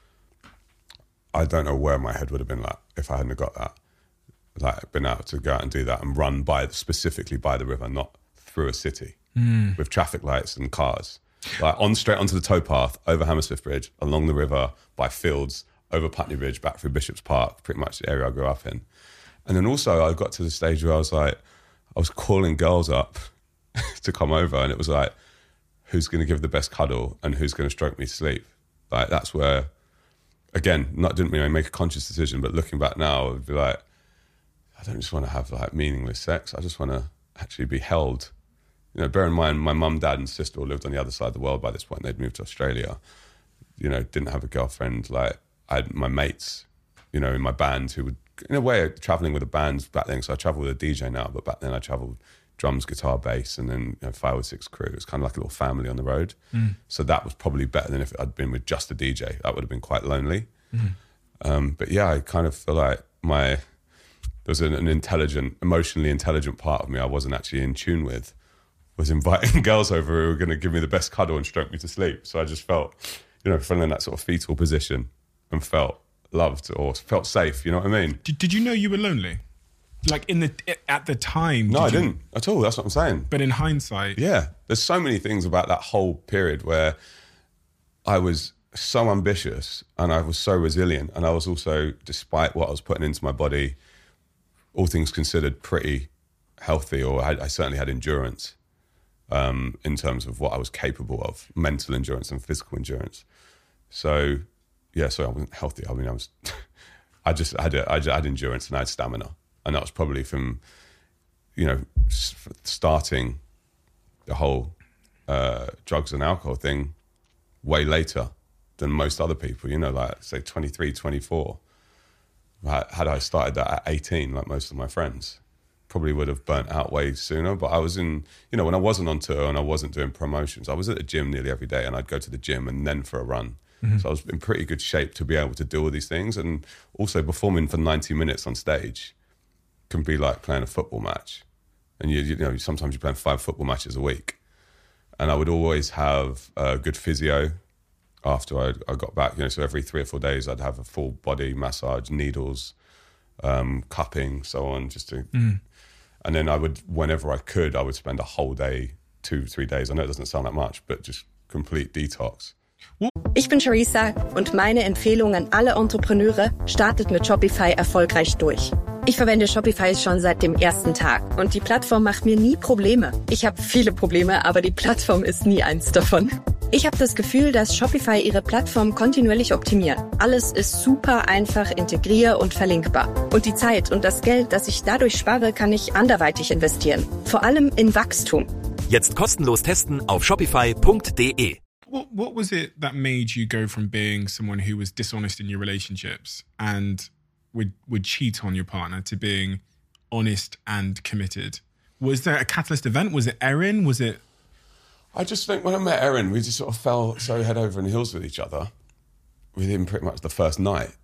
I don't know where my head would have been like if I hadn't got that. Like been able to go out and do that and run by specifically by the river, not through a city mm. with traffic lights and cars. Like on straight onto the towpath, over Hammersmith Bridge, along the river, by fields, over Putney Bridge, back through Bishop's Park, pretty much the area I grew up in. And then also I got to the stage where I was like, I was calling girls up to come over and it was like, who's going to give the best cuddle and who's going to stroke me to sleep? Like that's where, again, not didn't mean I make a conscious decision, but looking back now, I would be like, I don't just want to have like meaningless sex. I just want to actually be held. You know, bear in mind, my mum, dad and sister all lived on the other side of the world by this point. They'd moved to Australia, you know, didn't have a girlfriend. Like I had my mates, you know, in my band who would, in a way, traveling with a band back then. So I travel with a D J now, but back then I traveled drums, guitar, bass, and then you know, five or six crew. It was kind of like a little family on the road. Mm. So that was probably better than if I'd been with just a D J. That would have been quite lonely. Mm. Um, but yeah, I kind of feel like my, there was an, an intelligent, emotionally intelligent part of me I wasn't actually in tune with, was inviting girls over who were going to give me the best cuddle and stroke me to sleep. So I just felt, you know, fell in that sort of fetal position and felt loved or felt safe. You know what I mean? Did, did you know you were lonely? Like in the at the time? No, did I you, didn't at all. That's what I'm saying. But in hindsight, yeah, there's so many things about that whole period where I was so ambitious and I was so resilient, and I was also, despite what I was putting into my body, all things considered, pretty healthy, or I, I certainly had endurance. Um, in terms of what I was capable of, mental endurance and physical endurance. So, yeah, so I wasn't healthy. I mean, I was, I just had, a, I just had endurance and I had stamina. And that was probably from, you know, starting the whole uh, drugs and alcohol thing way later than most other people, you know, like say twenty-three, twenty-four. Had I started that at eighteen, like most of my friends, probably would have burnt out way sooner. But I was in, you know, when I wasn't on tour and I wasn't doing promotions, I was at the gym nearly every day, and I'd go to the gym and then for a run. Mm-hmm. So I was in pretty good shape to be able to do all these things. And also performing for ninety minutes on stage can be like playing a football match. And you, you know, sometimes you're playing five football matches a week. And I would always have a good physio after I, I got back, you know, so every three or four days I'd have a full body massage, needles, um, cupping, so on, just to... Mm. And then I would, whenever I could, I would spend a whole day, two, three days. I know it doesn't sound like much, but just complete detox. Ich bin Charissa und meine Empfehlung an alle Entrepreneure: startet mit Shopify erfolgreich durch. Ich verwende Shopify schon seit dem ersten Tag und die Plattform macht mir nie Probleme. Ich habe viele Probleme, aber die Plattform ist nie eins davon. Ich habe das Gefühl, dass Shopify ihre Plattform kontinuierlich optimiert. Alles ist super einfach integrier- und verlinkbar. Und die Zeit und das Geld, das ich dadurch spare, kann ich anderweitig investieren. Vor allem in Wachstum. Jetzt kostenlos testen auf shopify punkt de. what what was it that made you go from being someone who was dishonest in your relationships and would would cheat on your partner to being honest and committed? Was there a catalyst event? Was it Erin? Was it? I just think when I met Erin, we just sort of fell so head over and heels with each other within pretty much the first night.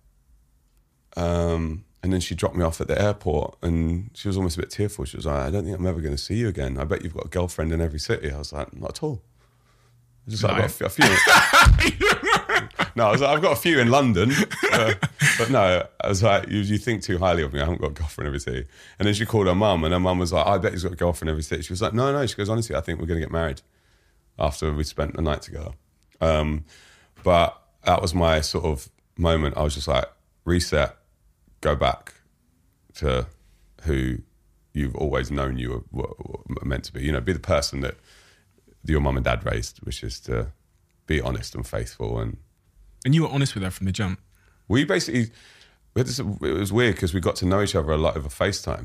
Um, and then she dropped me off at the airport and she was almost a bit tearful. She was like, I don't think I'm ever going to see you again. I bet you've got a girlfriend in every city. I was like, not at all. I just like, I've got a few. A few. No, I was like, I've got a few in London. Uh, but no, I was like, you, you think too highly of me. I haven't got a girlfriend in every city. And then she called her mum and her mum was like, I bet he's got a girlfriend in every city. She was like, no, no. She goes, honestly, I think we're going to get married after we spent the night together. Um, but that was my sort of moment. I was just like, reset, go back to who you've always known you were, were meant to be. You know, be the person that your mum and dad raised, which is to be honest and faithful. And and you were honest with her from the jump. We basically, we had this, it was weird because we got to know each other a lot over FaceTime.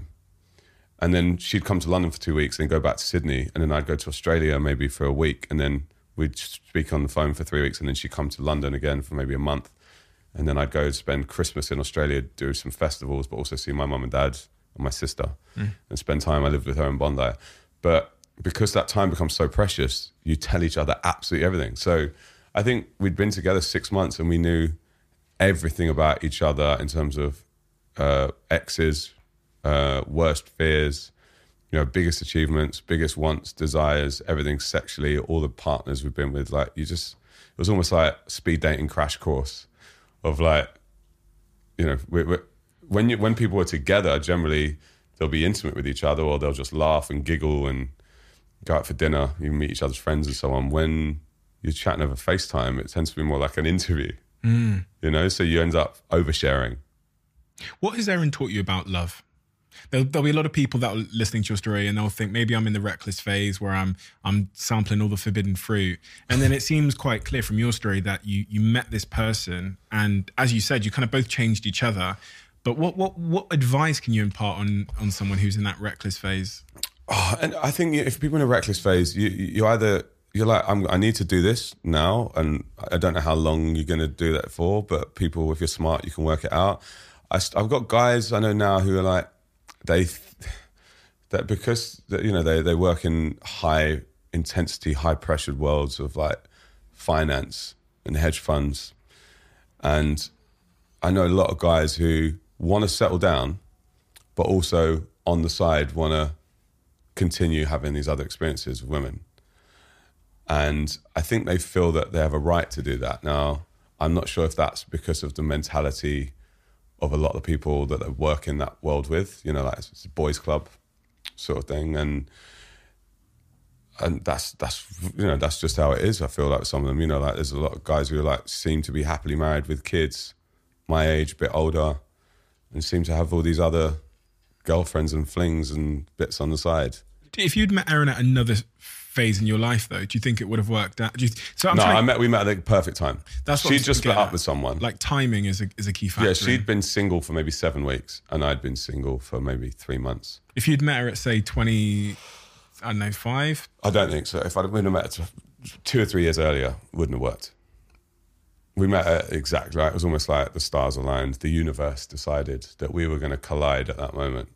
And then she'd come to London for two weeks and go back to Sydney. And then I'd go to Australia maybe for a week. And then we'd speak on the phone for three weeks. And then she'd come to London again for maybe a month. And then I'd go spend Christmas in Australia, do some festivals, but also see my mum and dad and my sister mm. and spend time. I lived with her in Bondi. But because that time becomes so precious, you tell each other absolutely everything. So I think we'd been together six months and we knew everything about each other in terms of uh, exes, uh, worst fears, you know, biggest achievements, biggest wants, desires, everything sexually, all the partners we've been with. Like, you just, it was almost like speed dating crash course of like, you know, we, we, when you, when people are together, generally they'll be intimate with each other or they'll just laugh and giggle and go out for dinner, you meet each other's friends and so on. When you're chatting over FaceTime, it tends to be more like an interview, mm. you know, so you end up oversharing. What has Erin taught you about love? There'll, there'll be a lot of people that are listening to your story and they'll think maybe I'm in the reckless phase where I'm I'm sampling all the forbidden fruit. And then it seems quite clear from your story that you you met this person and as you said, you kind of both changed each other. But what what what advice can you impart on on someone who's in that reckless phase? Oh, and I think if people in a reckless phase, you you either, you're like, I'm, I need to do this now, and I don't know how long you're going to do that for, but people, if you're smart, you can work it out. I, I've got guys I know now who are like, they, that because, you know, they, they work in high intensity, high pressured worlds of like finance and hedge funds. And I know a lot of guys who want to settle down, but also on the side want to continue having these other experiences with women. And I think they feel that they have a right to do that. Now, I'm not sure if that's because of the mentality of a lot of people that they work in that world with, you know, like it's a boys club sort of thing. And and that's, that's you know, that's just how it is. I feel like some of them, you know, like there's a lot of guys who are like seem to be happily married with kids, my age, a bit older, and seem to have all these other girlfriends and flings and bits on the side. If you'd met Erin at another phase in your life, though, do you think it would have worked out? Do you, so I'm no, trying, I met. We met at the perfect time. That's what she'd just split up with someone. Like timing is a is a key factor. Yeah, she'd been single for maybe seven weeks, and I'd been single for maybe three months. If you'd met her at say twenty, I don't know, five. I don't think so. If I'd have met her two or three years earlier, it wouldn't have worked. We met at exactly right. It was almost like the stars aligned. The universe decided that we were going to collide at that moment.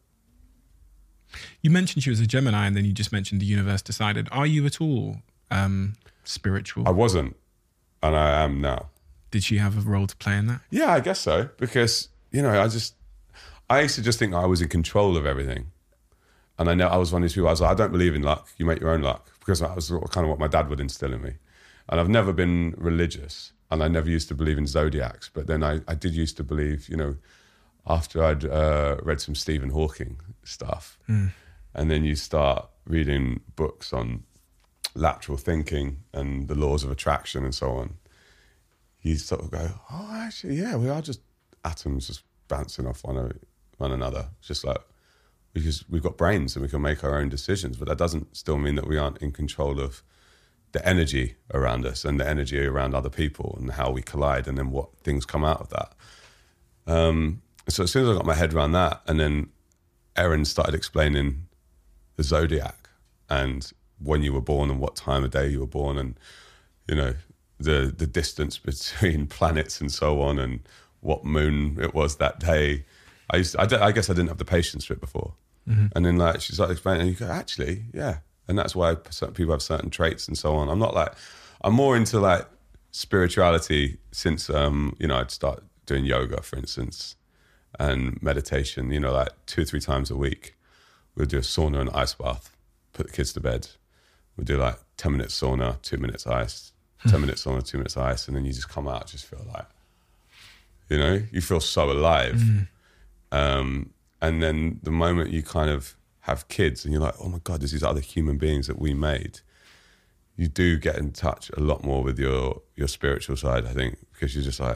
You mentioned she was a Gemini and then you just mentioned the universe decided. Are you at all um, spiritual? I wasn't, and I am now. Did she have a role to play in that? Yeah, I guess so. Because, you know, I just, I used to just think I was in control of everything. And I know I was one of these people, I was like, I don't believe in luck. You make your own luck. Because that was kind of what my dad would instill in me. And I've never been religious. And I never used to believe in zodiacs. But then I, I did used to believe, you know, after I'd uh, read some Stephen Hawking stuff. Mm. And then you start reading books on lateral thinking and the laws of attraction and so on. You sort of go, oh, actually, yeah, we are just atoms just bouncing off one, one another. It's just like, we just, we've got brains and we can make our own decisions. But that doesn't still mean that we aren't in control of the energy around us and the energy around other people and how we collide and then what things come out of that. Um, so as soon as I got my head around that, and then Erin started explaining the zodiac and when you were born and what time of day you were born, and, you know, the the distance between planets and so on, and what moon it was that day. I used to, I, don't- I guess I didn't have the patience for it before. Mm-hmm. And then like she started explaining, and you go, actually, yeah. And that's why certain people have certain traits and so on. I'm not like, I'm more into like spirituality since, um, you know, I'd start doing yoga, for instance, and meditation, you know, like two or three times a week. We'll do a sauna and ice bath, put the kids to bed. We'll do like ten minutes sauna, two minutes ice, ten minutes sauna, two minutes ice. And then you just come out, just feel like, you know, you feel so alive. Mm. Um, and then the moment you kind of have kids and you're like, oh my God, there's these other human beings that we made. You do get in touch a lot more with your, your spiritual side, I think, because you're just like,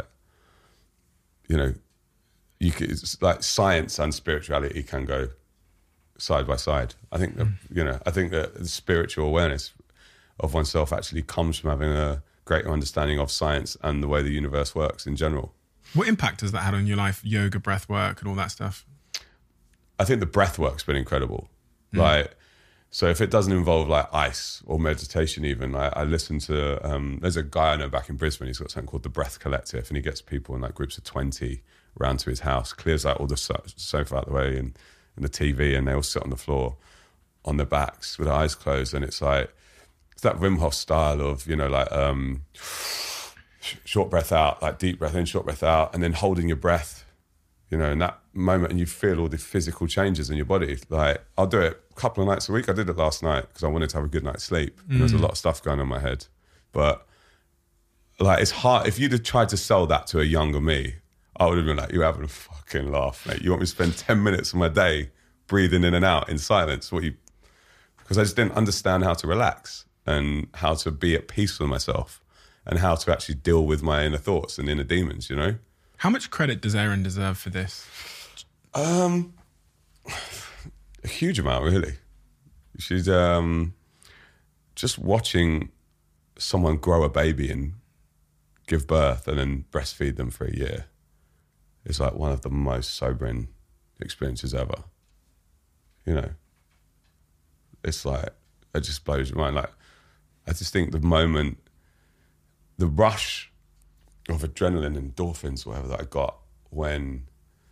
you know, you could, it's like science and spirituality can go side by side. I think that, you know, I think that the spiritual awareness of oneself actually comes from having a greater understanding of science and the way the universe works in general. What impact has that had on your life, yoga, breath work and all that stuff? I think the breath work's been incredible. Mm. Like, so if it doesn't involve like ice or meditation even, like I listen to, um, there's a guy I know back in Brisbane, he's got something called the Breath Collective, and he gets people in like groups of twenty around to his house, clears out all the so- sofa out the way and, and the T V, and they all sit on the floor on their backs with their eyes closed. And it's like, it's that Wim Hof style of, you know, like um, short breath out, like deep breath in, short breath out, and then holding your breath, you know, in that moment, and you feel all the physical changes in your body. Like, I'll do it a couple of nights a week. I did it last night because I wanted to have a good night's sleep. Mm. There's a lot of stuff going on in my head. But, like, it's hard. If you'd have tried to sell that to a younger me, I would have been like, you're having a fucking laugh, mate. You want me to spend ten minutes of my day breathing in and out in silence? What you? Because I just didn't understand how to relax and how to be at peace with myself and how to actually deal with my inner thoughts and inner demons, you know? How much credit does Erin deserve for this? Um, a huge amount, really. She's um, just watching someone grow a baby and give birth and then breastfeed them for a year is like one of the most sobering experiences ever. You know, it's like, it just blows your mind. Like, I just think the moment, the rush of adrenaline and endorphins, whatever that I got when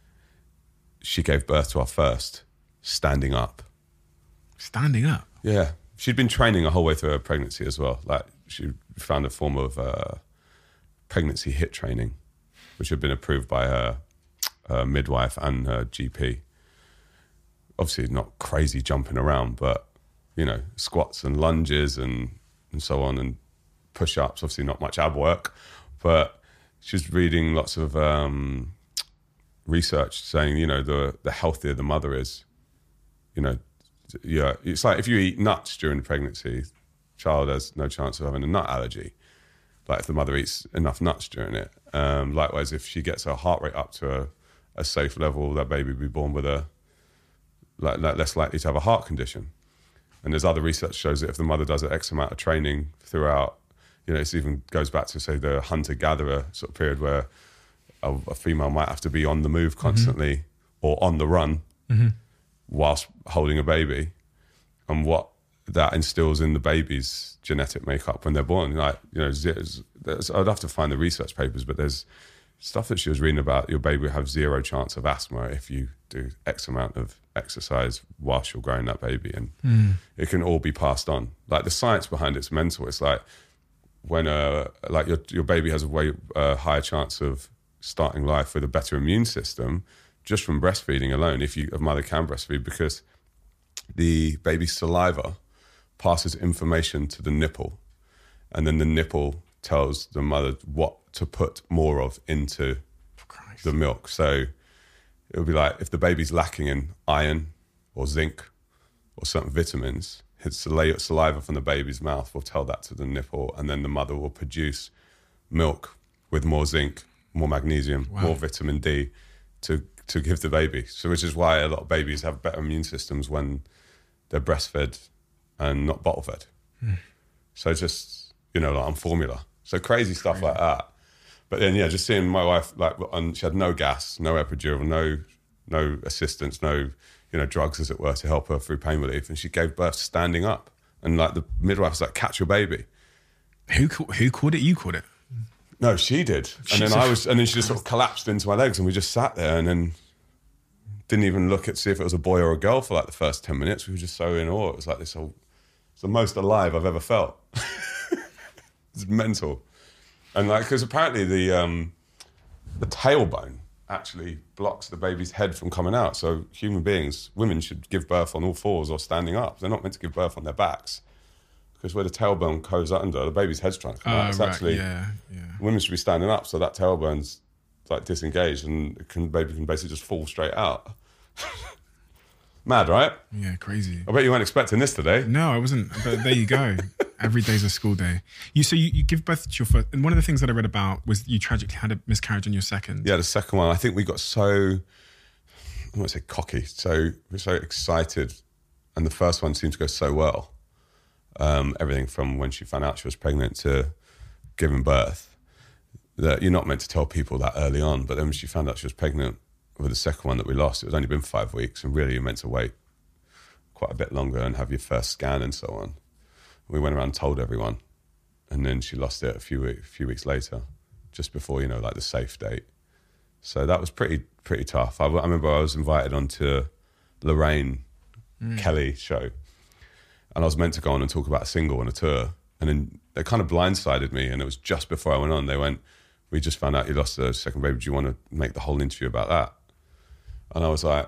she gave birth to our first, standing up. Standing up? Yeah. She'd been training a whole way through her pregnancy as well. Like, she found a form of uh, pregnancy HIIT training, which had been approved by her, her midwife and her G P. Obviously not crazy jumping around, but, you know, squats and lunges and, and so on, and push-ups, obviously not much ab work, but she was reading lots of um, research saying, you know, the the healthier the mother is, you know, yeah, it's like if you eat nuts during pregnancy, child has no chance of having a nut allergy. Like if the mother eats enough nuts during it. Um, likewise, if she gets her heart rate up to a, a safe level, that baby will be born with a, like, less likely to have a heart condition. And there's other research shows that if the mother does an X amount of training throughout, you know, it even goes back to, say, the hunter-gatherer sort of period where a, a female might have to be on the move constantly mm-hmm. or on the run mm-hmm. whilst holding a baby, and what that instills in the baby's genetic makeup when they're born. Like, you know, there's, there's, I'd have to find the research papers, but there's stuff that she was reading about your baby will have zero chance of asthma if you do X amount of exercise whilst you're growing that baby, and mm. it can all be passed on. Like, the science behind it's mental. It's like, when uh, like your your baby has a way uh, higher chance of starting life with a better immune system just from breastfeeding alone, if you a mother can breastfeed, because the baby's saliva passes information to the nipple, and then the nipple tells the mother what to put more of into the milk. So it would be like if the baby's lacking in iron or zinc or certain vitamins, his saliva from the baby's mouth will tell that to the nipple, and then the mother will produce milk with more zinc, more magnesium, wow. more vitamin D to to give the baby. So which is why a lot of babies have better immune systems when they're breastfed and not bottle fed. Mm. So just, you know, like on formula. So crazy stuff crazy. like that. But then, yeah, just seeing my wife, like, on, she had no gas, no epidural, no no assistance, no, you know, drugs, as it were, to help her through pain relief. And she gave birth standing up. And, like, the midwife was like, catch your baby. Who who called it? You called it? No, she did. And then I was, and then she just sort of collapsed into my legs, and we just sat there, and then didn't even look at see if it was a boy or a girl for like the first ten minutes. We were just so in awe. It was like this whole, it's the most alive I've ever felt. It's mental. And like, because apparently the um, the tailbone actually blocks the baby's head from coming out. So human beings, women should give birth on all fours or standing up. They're not meant to give birth on their backs. Because where the tailbone goes under, the baby's head's trying to come uh, out. It's right, actually, yeah, yeah. women should be standing up, so that tailbone's like disengaged, and it can, baby can basically just fall straight out. Mad, right? Yeah, crazy. I bet you weren't expecting this today. No, I wasn't. But there you go. Every day's a school day. You so you, you give birth to your first, and one of the things that I read about was you tragically had a miscarriage on your second. Yeah, the second one. I think we got so, I don't want to say cocky, so we were so excited, and the first one seemed to go so well. Um, everything from when she found out she was pregnant to giving birth, that you're not meant to tell people that early on, but then when she found out she was pregnant with the second one that we lost, it was only been five weeks, and really you're meant to wait quite a bit longer and have your first scan and so on. We went around and told everyone, and then she lost it a few, a few weeks later, just before, you know, like the safe date. So that was pretty pretty tough. I, I remember I was invited onto Lorraine mm. Kelly show, and I was meant to go on and talk about a single and a tour. And then they kind of blindsided me. And it was just before I went on, they went, we just found out you lost a second baby. Do you want to make the whole interview about that? And I was like,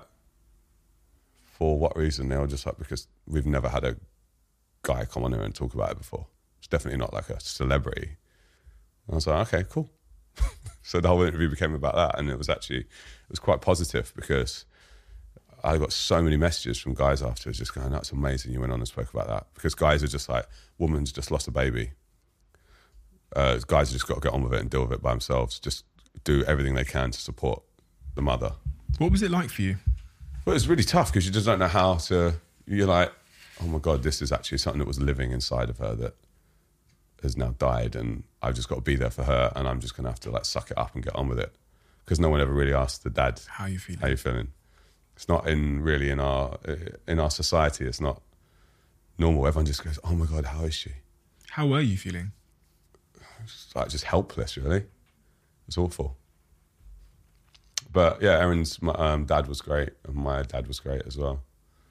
for what reason? They were just like, because we've never had a guy come on here and talk about it before. It's definitely not like a celebrity. And I was like, okay, cool. So the whole interview became about that. And it was actually, it was quite positive because I got so many messages from guys afterwards just going, that's amazing you went on and spoke about that. Because guys are just like, woman's just lost a baby. Uh, guys have just got to get on with it and deal with it by themselves. Just do everything they can to support the mother. What was it like for you? Well, it was really tough because you just don't know how to, you're like, oh my God, this is actually something that was living inside of her that has now died, and I've just got to be there for her, and I'm just going to have to like suck it up and get on with it. Because no one ever really asked the dad, how you feeling? How you feeling? It's not in really in our in our society. It's not normal. Everyone just goes, "Oh my God, how is she?" How were you feeling? Just, like just helpless, really. It's awful. But yeah, Erin's my, um, dad was great, and my dad was great as well.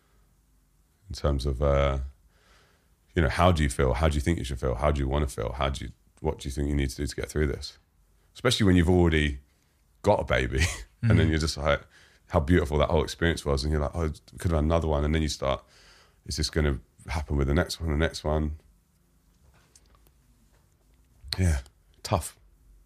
In terms of, uh, you know, how do you feel? How do you think you should feel? How do you want to feel? How do you? What do you think you need to do to get through this? Especially when you've already got a baby, mm-hmm. and then you're just like, how beautiful that whole experience was, and you're like, oh, could have had another one, and then you start, is this going to happen with the next one, the next one? Yeah, tough.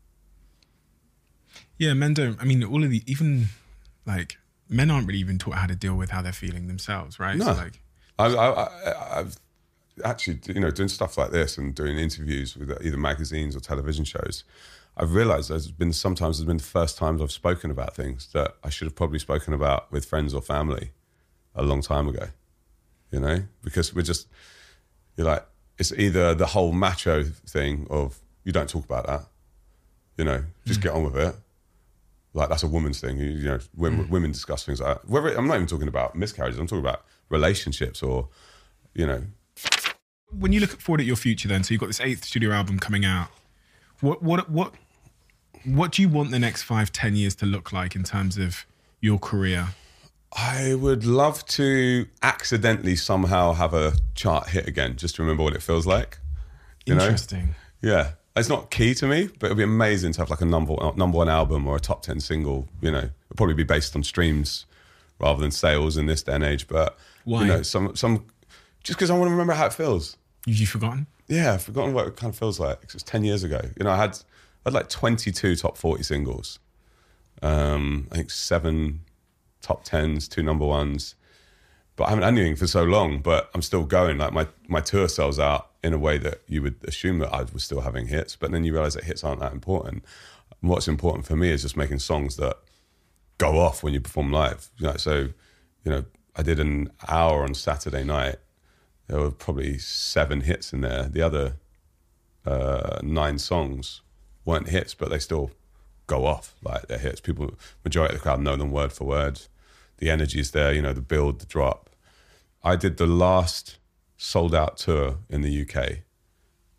Yeah, men don't, I mean, all of the, even, like, men aren't really even taught how to deal with how they're feeling themselves, right? No. So, like, I, I, I, I've actually, you know, doing stuff like this and doing interviews with either magazines or television shows, I've realised there's been sometimes there's been the first times I've spoken about things that I should have probably spoken about with friends or family a long time ago, you know, because we're just, you're like, it's either the whole macho thing of you don't talk about that, you know, just mm. get on with it. Like that's a woman's thing, you, you know, women, mm. women discuss things like that. Whether, I'm not even talking about miscarriages, I'm talking about relationships or, you know. When you look forward at your future then, so you've got this eighth studio album coming out, what, what, what, What do you want the next five, ten years to look like in terms of your career? I would love to accidentally somehow have a chart hit again, just to remember what it feels like. You Interesting. Know? Yeah. It's not key to me, but it'd be amazing to have like a number, number one album or a top ten single, you know. It'd probably be based on streams rather than sales in this day and age. But, why? You know, some, some just because I want to remember how it feels. Have you forgotten? Yeah, I've forgotten what it kind of feels like. It was ten years ago. You know, I had... I had like twenty-two top forty singles. Um, I think seven top tens, two number ones. But I haven't had anything for so long, but I'm still going. Like my, my tour sells out in a way that you would assume that I was still having hits, but then you realise that hits aren't that important. And what's important for me is just making songs that go off when you perform live. You know, so, you know, I did an hour on Saturday night. There were probably seven hits in there. The other uh, nine songs weren't hits, but they still go off like they're hits. People, majority of the crowd know them word for word. The energy's there, you know, the build, the drop. I did the last sold out tour in the U K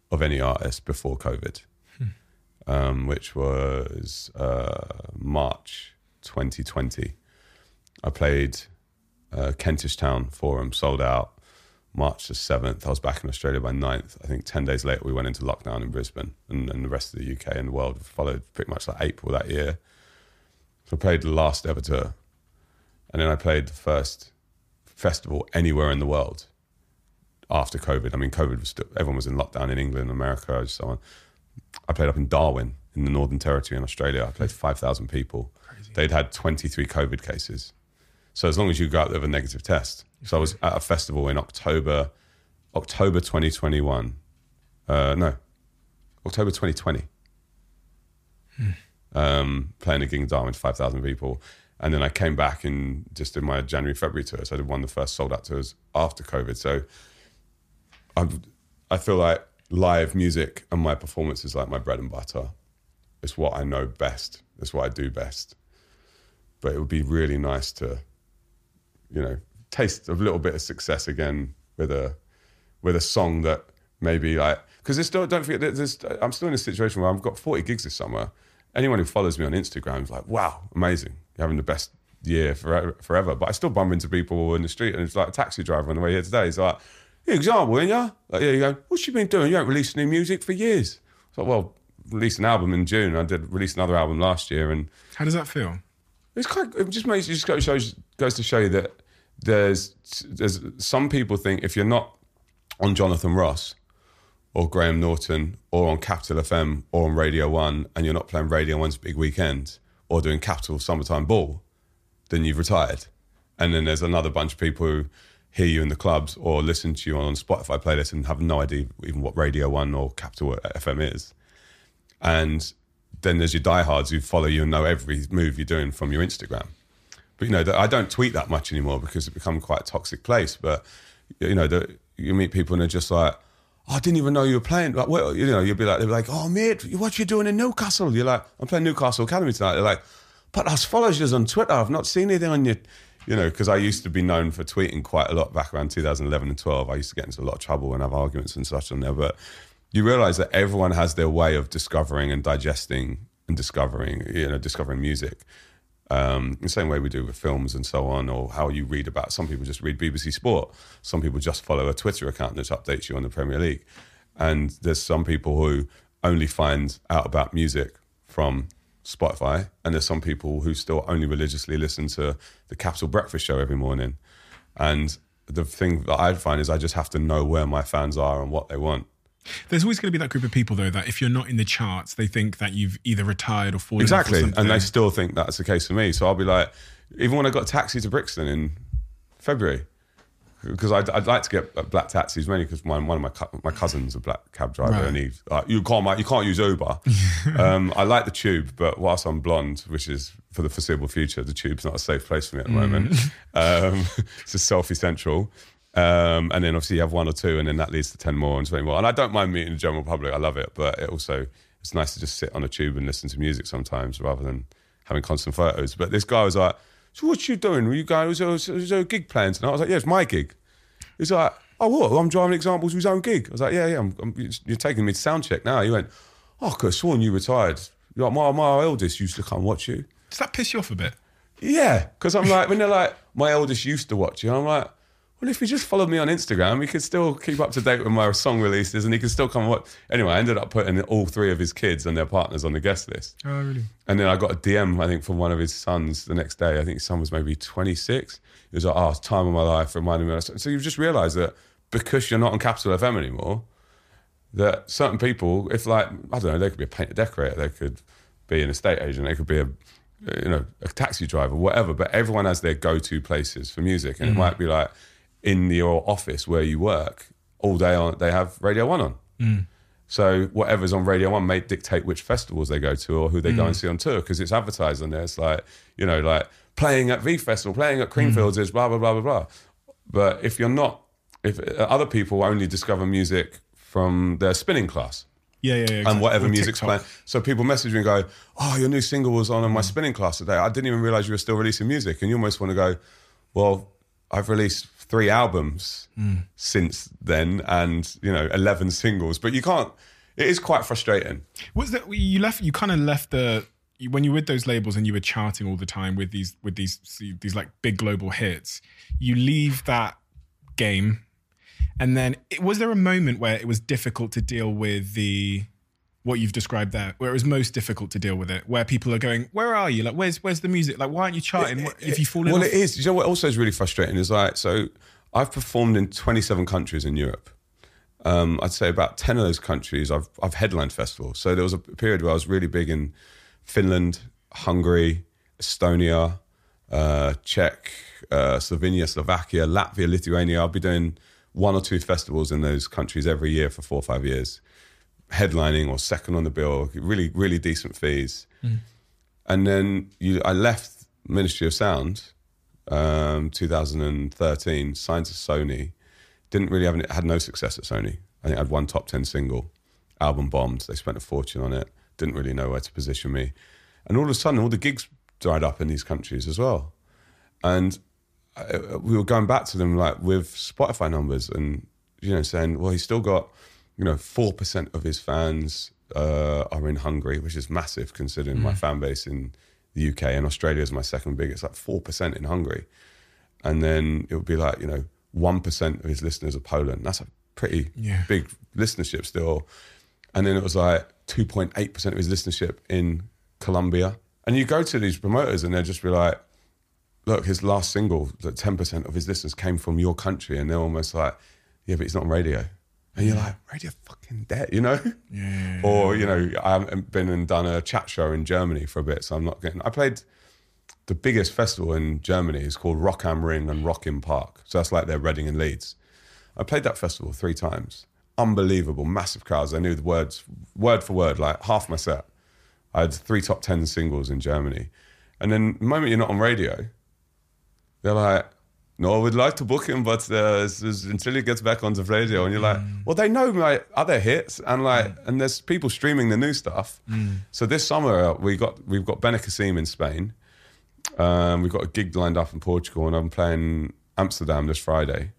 of any artist before COVID, hmm. um, which was uh, March twenty twenty. I played uh, Kentish Town Forum, sold out. March the seventh, I was back in Australia by ninth. I think ten days later we went into lockdown in Brisbane, and, and the rest of the U K and the world followed pretty much like April that year. So I played the last ever tour. And then I played the first festival anywhere in the world after COVID. I mean, COVID was still, everyone was in lockdown in England, America, and so on. I played up in Darwin in the Northern Territory in Australia. I played five thousand people. Crazy. They'd had twenty-three COVID cases. So as long as you go out there with a negative test. So I was at a festival in October, October twenty twenty-one. Uh, no, October twenty twenty. Hmm. Um, playing a gig in Darwin to five thousand people. And then I came back in just in my January, February tour. So I did one of the first sold out tours after COVID. So I I feel like live music and my performance is like my bread and butter. It's what I know best. It's what I do best. But it would be really nice to, you know, taste a little bit of success again with a with a song that maybe like, because there's still, don't forget, there's, I'm still in a situation where I've got forty gigs this summer. Anyone who follows me on Instagram is like, wow, amazing. You're having the best year forever, forever. But I still bump into people in the street, and it's like a taxi driver on the way here today. He's like, yeah, example, ain't ya? Like, yeah, you go, what's you been doing? You haven't released new music for years. It's like, well, released an album in June. I did release another album last year. And how does that feel? It's quite, it just makes, it just goes, shows, goes to show you that there's, there's some people think if you're not on Jonathan Ross or Graham Norton or on Capital F M or on Radio One, and you're not playing Radio One's big weekend or doing Capital Summertime Ball, then you've retired. And then there's another bunch of people who hear you in the clubs or listen to you on Spotify playlists and have no idea even what Radio One or Capital F M is. And then there's your diehards who follow you and know every move you're doing from your Instagram. But, you know, I don't tweet that much anymore because it's become quite a toxic place. But, you know, the, you meet people and they're just like, oh, I didn't even know you were playing. Like, well, you know, you'll be like, they'll be like, oh, mate, what you doing in Newcastle? You're like, I'm playing Newcastle Academy tonight. They're like, but I followed you on Twitter. I've not seen anything on your, you know, because I used to be known for tweeting quite a lot back around two thousand eleven and twelve. I used to get into a lot of trouble and have arguments and such on there. But you realise that everyone has their way of discovering and digesting and discovering, you know, discovering music. Um, the same way we do with films and so on, or how you read about. Some people just read B B C Sport. Some people just follow a Twitter account that updates you on the Premier League. And there's some people who only find out about music from Spotify, and there's some people who still only religiously listen to the Capital Breakfast Show every morning. And the thing that I find is I just have to know where my fans are and what they want. There's always going to be that group of people, though, that if you're not in the charts, they think that you've either retired or fallen exactly, off or something. And they still think that's the case for me. So I'll be like, even when I got a taxi to Brixton in February, because I'd, I'd like to get black taxis, mainly because one, one of my my cousin's a black cab driver, right. and he uh, you can't you can't use Uber. um, I like the tube, but whilst I'm blonde, which is for the foreseeable future, the tube's not a safe place for me at the mm. moment. Um, it's just selfie central. Um, and then obviously you have one or two, and then that leads to ten more and twenty more. And I don't mind meeting the general public; I love it. But it also, it's nice to just sit on a tube and listen to music sometimes, rather than having constant photos. But this guy was like, "So what you doing? Were you going? Was there, was there a gig planned tonight?" I was like, "Yeah, it's my gig." He's like, "Oh, what? I'm driving examples of his own gig." I was like, "Yeah, yeah. I'm, I'm, you're taking me to sound check now." He went, "Oh, I could have sworn you retired. You're like, my my eldest used to come watch you." Does that piss you off a bit? Yeah, because I'm like, when they're like, "My eldest used to watch you," I'm like, well, if he just followed me on Instagram, he could still keep up to date with my song releases, and he could still come and watch. Anyway, I ended up putting all three of his kids and their partners on the guest list. Oh, really? And then I got a D M, I think, from one of his sons the next day. I think his son was maybe twenty-six. He was like, oh, it's time of my life, reminding me. So you just realise that because you're not on Capital F M anymore, that certain people, if like, I don't know, they could be a painter decorator, they could be an estate agent, they could be a, you know, a taxi driver, whatever, but everyone has their go-to places for music. And mm. it might be like, in your office where you work, all day on, they have Radio One on. Mm. So whatever's on Radio One may dictate which festivals they go to or who they mm. go and see on tour, because it's advertised on there. It's like, you know, like playing at V Festival, playing at Creamfields mm. is blah, blah, blah, blah, blah. But if you're not, if other people only discover music from their spinning class, yeah, yeah, yeah, exactly. and whatever or music's TikTok. playing. So people message me and go, oh, your new single was on in my spinning class today. I didn't even realise you were still releasing music. And you almost want to go, well, I've released three albums mm. since then, and you know, eleven singles. But you can't. It is quite frustrating. Was that you left? You kind of left the when you were with those labels and you were charting all the time with these with these these like big global hits. You leave that game, and then it, was there a moment where it was difficult to deal with the what you've described there, where it was most difficult to deal with it, where people are going, where are you? Like, where's where's the music? Like, why aren't you charting? It, it, if you fall in well, off- it is. You know what also is really frustrating is like, so I've performed in twenty-seven countries in Europe. Um, I'd say about ten of those countries I've I've headlined festivals. So there was a period where I was really big in Finland, Hungary, Estonia, uh, Czech, uh, Slovenia, Slovakia, Latvia, Lithuania. I'll be doing one or two festivals in those countries every year for four or five years, headlining or second on the bill, really, really decent fees. Mm. And then you, I left Ministry of Sound, um, two thousand thirteen, signed to Sony. Didn't really have any, had no success at Sony. I think I had one top ten single, album bombed. They spent a fortune on it. Didn't really know where to position me. And all of a sudden, all the gigs dried up in these countries as well. And I, we were going back to them like with Spotify numbers and, you know, saying, well, he's still got, you know, four percent of his fans uh, are in Hungary, which is massive considering mm. my fan base in the U K, and Australia is my second biggest, like four percent in Hungary. And then it would be like, you know, one percent of his listeners are Poland. That's a pretty yeah. big listenership still. And then it was like two point eight percent of his listenership in Colombia. And you go to these promoters and they'll just be like, look, his last single, like ten percent of his listeners came from your country. And they're almost like, yeah, but he's not on radio. And you're like, radio fucking dead, you know? Yeah. Or, you know, I haven't been and done a chat show in Germany for a bit, so I'm not getting... I played the biggest festival in Germany. It's called Rock am Ring and Rock im Park. So that's like their Reading and Leeds. I played that festival three times. Unbelievable, massive crowds. I knew the words, word for word, like half my set. I had three top ten singles in Germany. And then the moment you're not on radio, they're like, no, we'd like to book him, but uh, it's, it's until he gets back on the radio. And you're like, mm. well, they know my other hits, and like, mm. and there's people streaming the new stuff. Mm. So this summer we got we've got Benicassim in Spain. Um, we've got a gig lined up in Portugal, and I'm playing Amsterdam this Friday.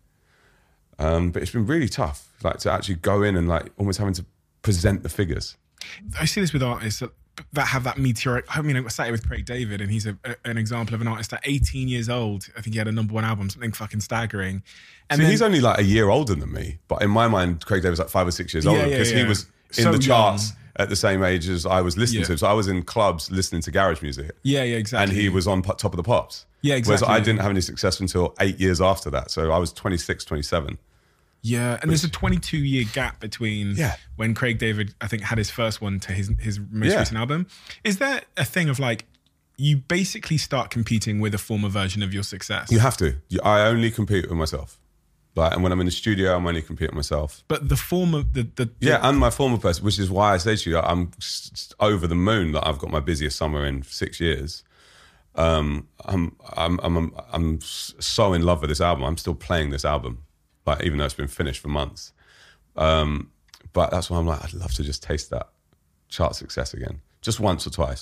Um, but it's been really tough, like to actually go in and like almost having to present the figures. I see this with artists that, that have that meteoric. I mean, I sat here with Craig David, and he's a, a, an example of an artist at eighteen years old. I think he had a number one album, something fucking staggering. And See, then, he's only like a year older than me, but in my mind, Craig David's like five or six years older because yeah, yeah. he was in so the charts young. at the same age as I was listening Yeah. to. So I was in clubs listening to garage music. Yeah, yeah, exactly. And he was on po- Top of the Pops. Yeah, exactly. Whereas I didn't have any success until eight years after that. So I was twenty-six, twenty-seven. Yeah, and there's a twenty-two year gap between Yeah. when Craig David, I think, had his first one to his his most Yeah. recent album. Is there a thing of like, you basically start competing with a former version of your success? You have to. You- I only compete with myself. Like, and when I'm in the studio, I'm only competing with myself. But the former, the, the Yeah, and my former person, which is why I say to you, I'm s- over the moon that I've got my busiest summer in six years. Um, I'm, I'm, I'm, I'm so in love with this album. I'm still playing this album, like even though it's been finished for months. Um, but that's why I'm like, I'd love to just taste that chart success again, just once or twice.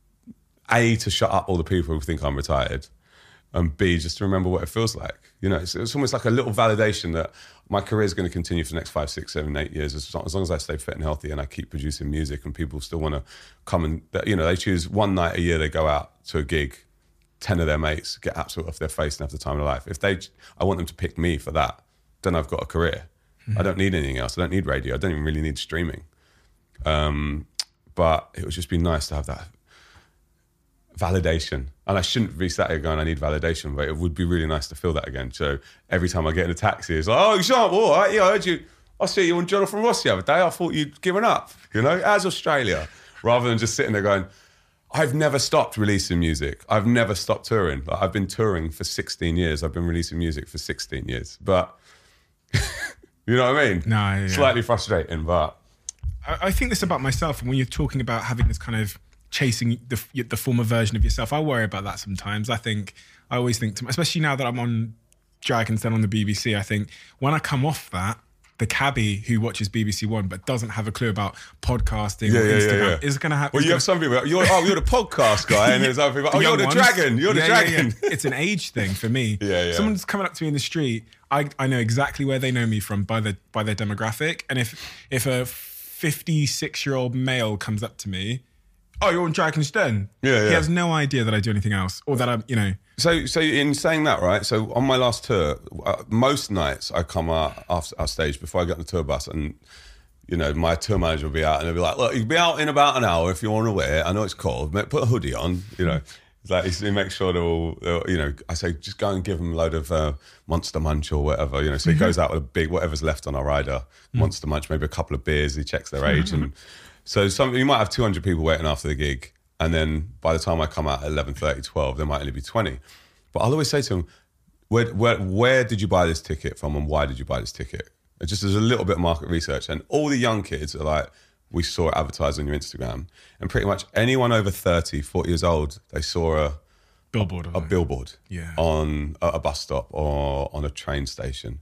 A, to shut up all the people who think I'm retired, and B, just to remember what it feels like. You know, it's, it's almost like a little validation that my career is going to continue for the next five, six, seven, eight years, as, as long as I stay fit and healthy and I keep producing music, and people still want to come and, you know, they choose one night a year, they go out to a gig, ten of their mates get absolute off their face and have the time of their life. If they, I want them to pick me for that, then I've got a career. Mm-hmm. I don't need anything else. I don't need radio. I don't even really need streaming. Um, but it would just be nice to have that validation. And I shouldn't be sat here going, I need validation, but it would be really nice to feel that again. So every time I get in a taxi, it's like, oh, you sharp, all right, yeah, I heard you. I see you on Jonathan Ross the other day. I thought you'd given up, you know, as Australia. Rather than just sitting there going, I've never stopped releasing music. I've never stopped touring. Like, I've been touring for sixteen years. I've been releasing music for sixteen years. But, you know what I mean? No, yeah. Slightly frustrating, but... I, I think this about myself, and when you're talking about having this kind of chasing the the former version of yourself, I worry about that sometimes. I think, I always think, to, especially now that I'm on Dragon's Den on the B B C, I think when I come off that, the cabbie who watches B B C One but doesn't have a clue about podcasting Yeah, or yeah, Instagram yeah, yeah. is going to have. Well, you have some people, you're, oh, you're the podcast guy, and there's other people, oh, you're young the ones. dragon, you're the Yeah, yeah, dragon. yeah. It's an age thing for me. Yeah, yeah. Someone's coming up to me in the street, I, I know exactly where they know me from by the by their demographic. And if if a fifty-six-year-old male comes up to me, oh, you're on Dragon's Den. Yeah, yeah. He has no idea that I do anything else or that I'm, you know. So, so in saying that, right? So on my last tour, uh, most nights I come out off our stage before I get on the tour bus, and you know my tour manager will be out, and they'll be like, "Look, you'll be out in about an hour if you want to wear. I know it's cold, but put a hoodie on." You know, it's like he makes sure they're all, they're, you know. I say just go and give them a load of uh, Monster Munch or whatever. You know, so he goes out with a big whatever's left on our rider, Monster Munch, maybe a couple of beers. He checks their age, and so some you might have two hundred people waiting after the gig. And then by the time I come out at eleven thirty, twelve, there might only be twenty. But I'll always say to them, where, where, where did you buy this ticket from and why did you buy this ticket? It just as a little bit of market research. And all the young kids are like, we saw it advertised on your Instagram. And pretty much anyone over thirty, forty years old, they saw a Billboard. a billboard Yeah. on a, a bus stop or on a train station.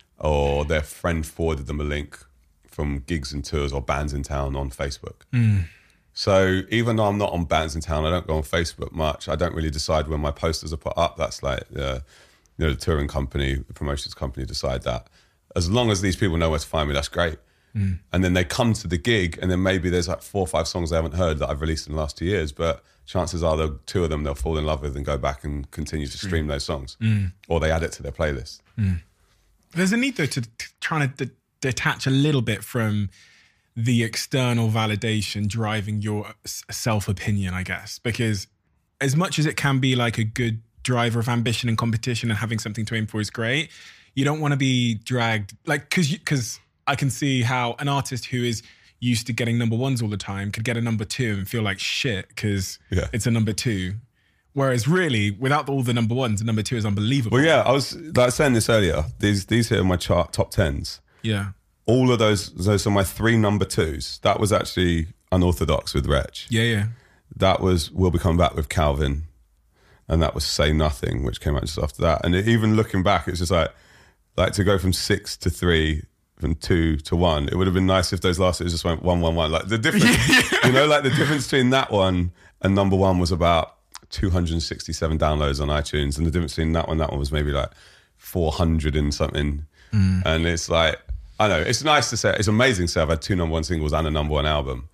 Or their friend forwarded them a link from gigs and tours or bands in town on Facebook. Mm. So even though I'm not on Bands in Town, I don't go on Facebook much. I don't really decide when my posters are put up. That's like, uh, you know, the touring company, the promotions company decide that. As long as these people know where to find me, that's great. Mm. And then they come to the gig, and then maybe there's like four or five songs they haven't heard that I've released in the last two years. But chances are, the two of them they'll fall in love with and go back and continue to stream those songs, mm. or they add it to their playlist. Mm. There's a need though to, to try to d- detach a little bit from the external validation driving your self-opinion, I guess, because as much as it can be like a good driver of ambition and competition and having something to aim for is great, you don't want to be dragged, like, because because I can see how an artist who is used to getting number ones all the time could get a number two and feel like shit because yeah. it's a number two. Whereas really, without all the number ones, the number two is unbelievable. Well, yeah, I was like saying this earlier. These these here are my chart top tens. Yeah. All of those, those are my three number twos. That was actually Unorthodox with Wretch. Yeah, yeah. That was We'll Be Coming Back with Calvin. And that was Say Nothing, which came out just after that. And it, even looking back, it's just like, like to go from six to three, from two to one. It would have been nice if those last two just went one, one, one. Like the difference, you know, like the difference between that one and number one was about two hundred sixty-seven downloads on iTunes. And the difference between that one, that one was maybe like four hundred and something. Mm. And it's like, I know, it's nice to say, it's amazing to say I've had two number one singles and a number one album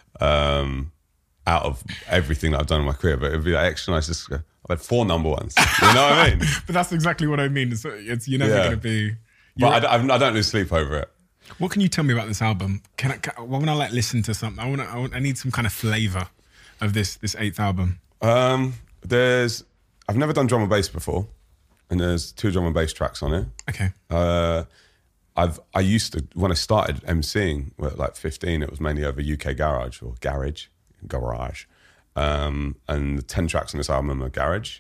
um, out of everything that I've done in my career. But it'd be like extra nice just to go, I've had four number ones. You know what I mean? But that's exactly what I mean. It's, it's you're never Yeah. going to be... But I, I, I don't lose sleep over it. What can you tell me about this album? Can I, can, when I like listen to something, I want I, want, I need some kind of flavour of this this eighth album. Um, there's, I've never done drum and bass before. And there's two drum and bass tracks on it. Okay. Uh, I've I used to when I started emceeing at like fifteen, it was mainly over U K garage or garage, garage, um, and the ten tracks on this album are garage,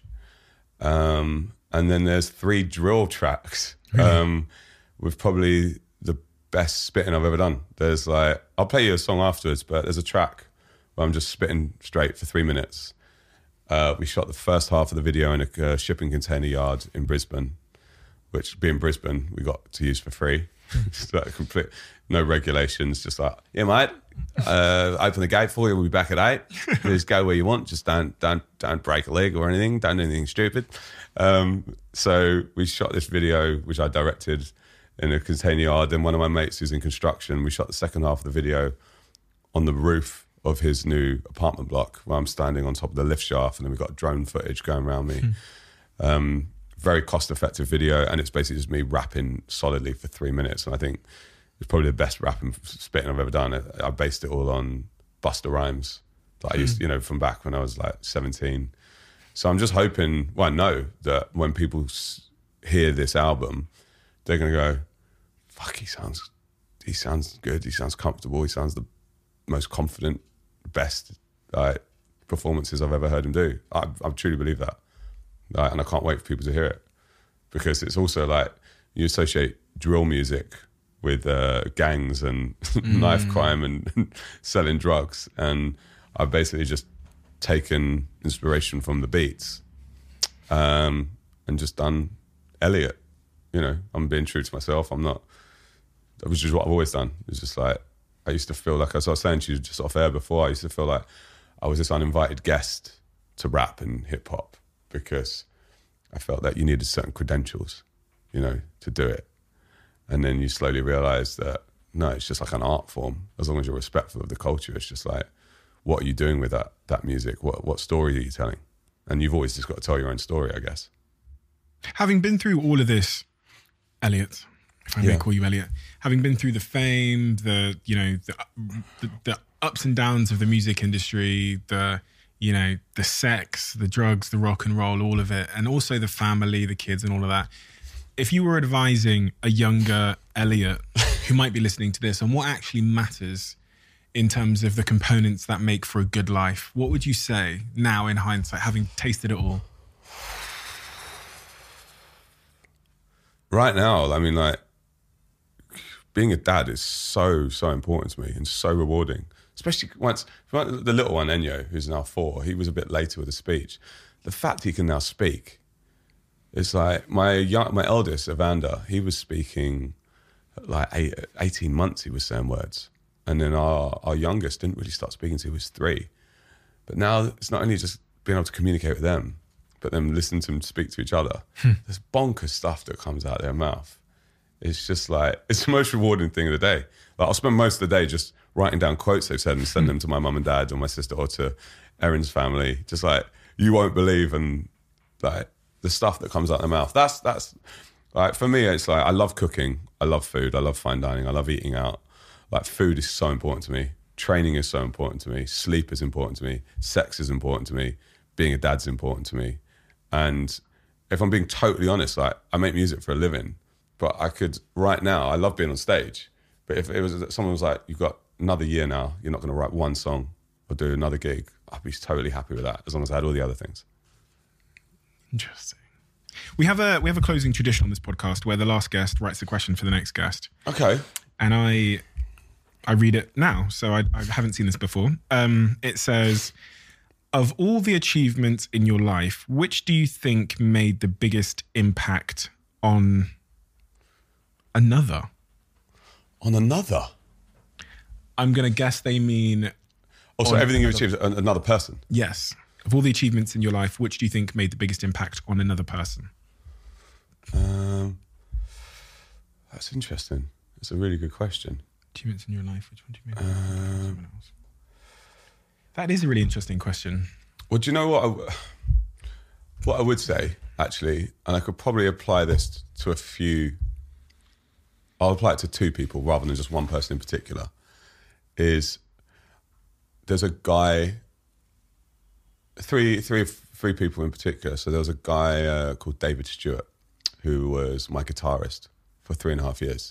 um, and then there's three drill tracks Really? um, with probably the best spitting I've ever done. There's like I'll play you a song afterwards, but there's a track where I'm just spitting straight for three minutes. Uh, we shot the first half of the video in a uh, shipping container yard in Brisbane. Which being Brisbane, we got to use for free. Just like complete, no regulations, just like, yeah, mate, uh, open the gate for you, we'll be back at eight. Just go where you want, just don't don't don't break a leg or anything, don't do anything stupid. Um, so we shot this video, which I directed in a container yard, and one of my mates who's in construction, we shot the second half of the video on the roof of his new apartment block where I'm standing on top of the lift shaft, and then we've got drone footage going around me. Um, very cost-effective video, and it's basically just me rapping solidly for three minutes. And I think it's probably the best rapping spitting I've ever done. I, I based it all on Busta Rhymes that I used, you know, from back when I was like seventeen. So I'm just hoping, well, I know that when people s- hear this album, they're going to go, fuck, he sounds, he sounds good, he sounds comfortable, he sounds the most confident, best like, performances I've ever heard him do. I, I truly believe that. Like, and I can't wait for people to hear it, because it's also like you associate drill music with uh, gangs and mm. knife crime and, and selling drugs, and I've basically just taken inspiration from the beats um, and just done Elliot. You know, I'm being true to myself. I'm not which is what I've always done. It's just like, I used to feel like, as I was saying to you just off air before, I used to feel like I was this uninvited guest to rap and hip hop because I felt that you needed certain credentials, you know, to do it. And then you slowly realize that, no, it's just like an art form. As long as you're respectful of the culture, it's just like, what are you doing with that that music? What what story are you telling? And you've always just got to tell your own story, I guess. Having been through all of this, Elliot, if I may Yeah. call you Elliot, having been through the fame, the, you know, the, the the ups and downs of the music industry, the, you know, the sex, the drugs, the rock and roll, all of it, and also the family, the kids and all of that. If you were advising a younger Elliot who might be listening to this on what actually matters in terms of the components that make for a good life, what would you say now in hindsight, having tasted it all? Right now, I mean, like, being a dad is so, so important to me and so rewarding. Especially once, the little one, Enyo, who's now four, he was a bit later with the speech. The fact he can now speak, it's like, my young, my eldest, Evander, he was speaking like eight, eighteen months, he was saying words. And then our, our youngest didn't really start speaking until he was three. But now it's not only just being able to communicate with them, but then listen to them speak to each other. There's bonkers stuff that comes out of their mouth. It's just like, it's the most rewarding thing of the day. Like, I'll spend most of the day just writing down quotes they've said and send them to my mum and dad or my sister or to Erin's family. Just like, you won't believe, and like the stuff that comes out of their mouth. That's, that's like, for me, it's like, I love cooking. I love food. I love fine dining. I love eating out. Like, food is so important to me. Training is so important to me. Sleep is important to me. Sex is important to me. Being a dad's important to me. And if I'm being totally honest, like, I make music for a living, but I could, right now, I love being on stage. But if it was, someone was like, you've got another year now, you're not going to write one song or do another gig, I'd be totally happy with that, as long as I had all the other things. Interesting. We have a we have a closing tradition on this podcast where the last guest writes the question for the next guest. Okay. And I I read it now, so I, I haven't seen this before. Um, it says, of all the achievements in your life, which do you think made the biggest impact on another? On another? I'm going to guess they mean... Also, on everything you've another- achieved, an- another person? Yes. Of all the achievements in your life, which do you think made the biggest impact on another person? Um, that's interesting. It's a really good question. Achievements in your life, which one do you mean? Um, Someone else. That is a really interesting question. Well, do you know what I, what I would say, actually, and I could probably apply this to a few, I'll apply it to two people rather than just one person in particular, is there's a guy, three, three, three people in particular. So there was a guy uh, called David Stewart, who was my guitarist for three and a half years.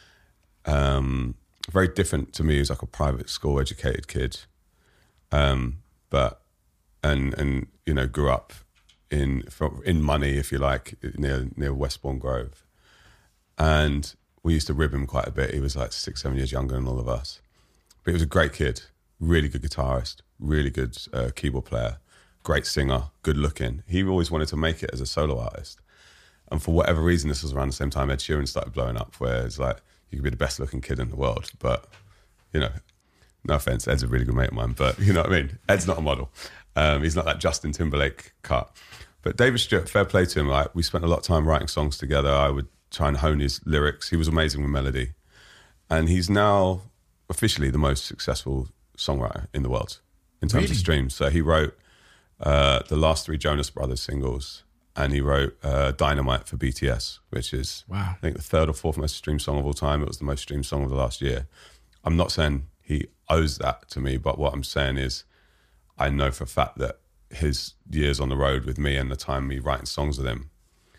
Um, very different to me. He was like a private school educated kid. Um, but, and, and, you know, grew up in, from, in money, if you like, near, near Westbourne Grove. And we used to rib him quite a bit. He was like six, seven years younger than all of us. But he was a great kid, really good guitarist, really good uh, keyboard player, great singer, good looking. He always wanted to make it as a solo artist. And for whatever reason, this was around the same time Ed Sheeran started blowing up, where it's like, you could be the best looking kid in the world, but, you know, no offense, Ed's a really good mate of mine, but you know what I mean? Ed's not a model. Um, he's not that Justin Timberlake cut. But David Stewart, fair play to him. Like, we spent a lot of time writing songs together. I would try and hone his lyrics. He was amazing with melody. And he's now officially the most successful songwriter in the world in terms Really? of streams. So he wrote uh, the last three Jonas Brothers singles, and he wrote uh, Dynamite for B T S, which is, Wow. I think, the third or fourth most streamed song of all time. It was the most streamed song of the last year. I'm not saying he owes that to me, but what I'm saying is I know for a fact that his years on the road with me and the time me writing songs with him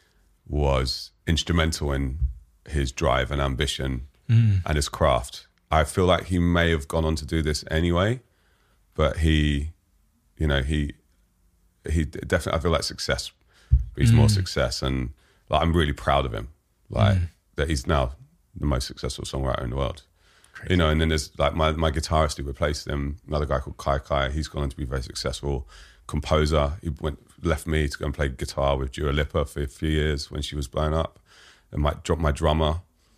was instrumental in his drive and ambition mm. and his craft. I feel like he may have gone on to do this anyway, but he, you know, he, he definitely, I feel like success breeds mm. more success, and like, I'm really proud of him, like mm. that he's now the most successful songwriter in the world. Crazy. You know, and then there's like my, my guitarist who replaced him, another guy called Kai Kai. He's gone on to be very successful composer. He went left me to go and play guitar with Dua Lipa for a few years when she was blowing up. And my my drummer,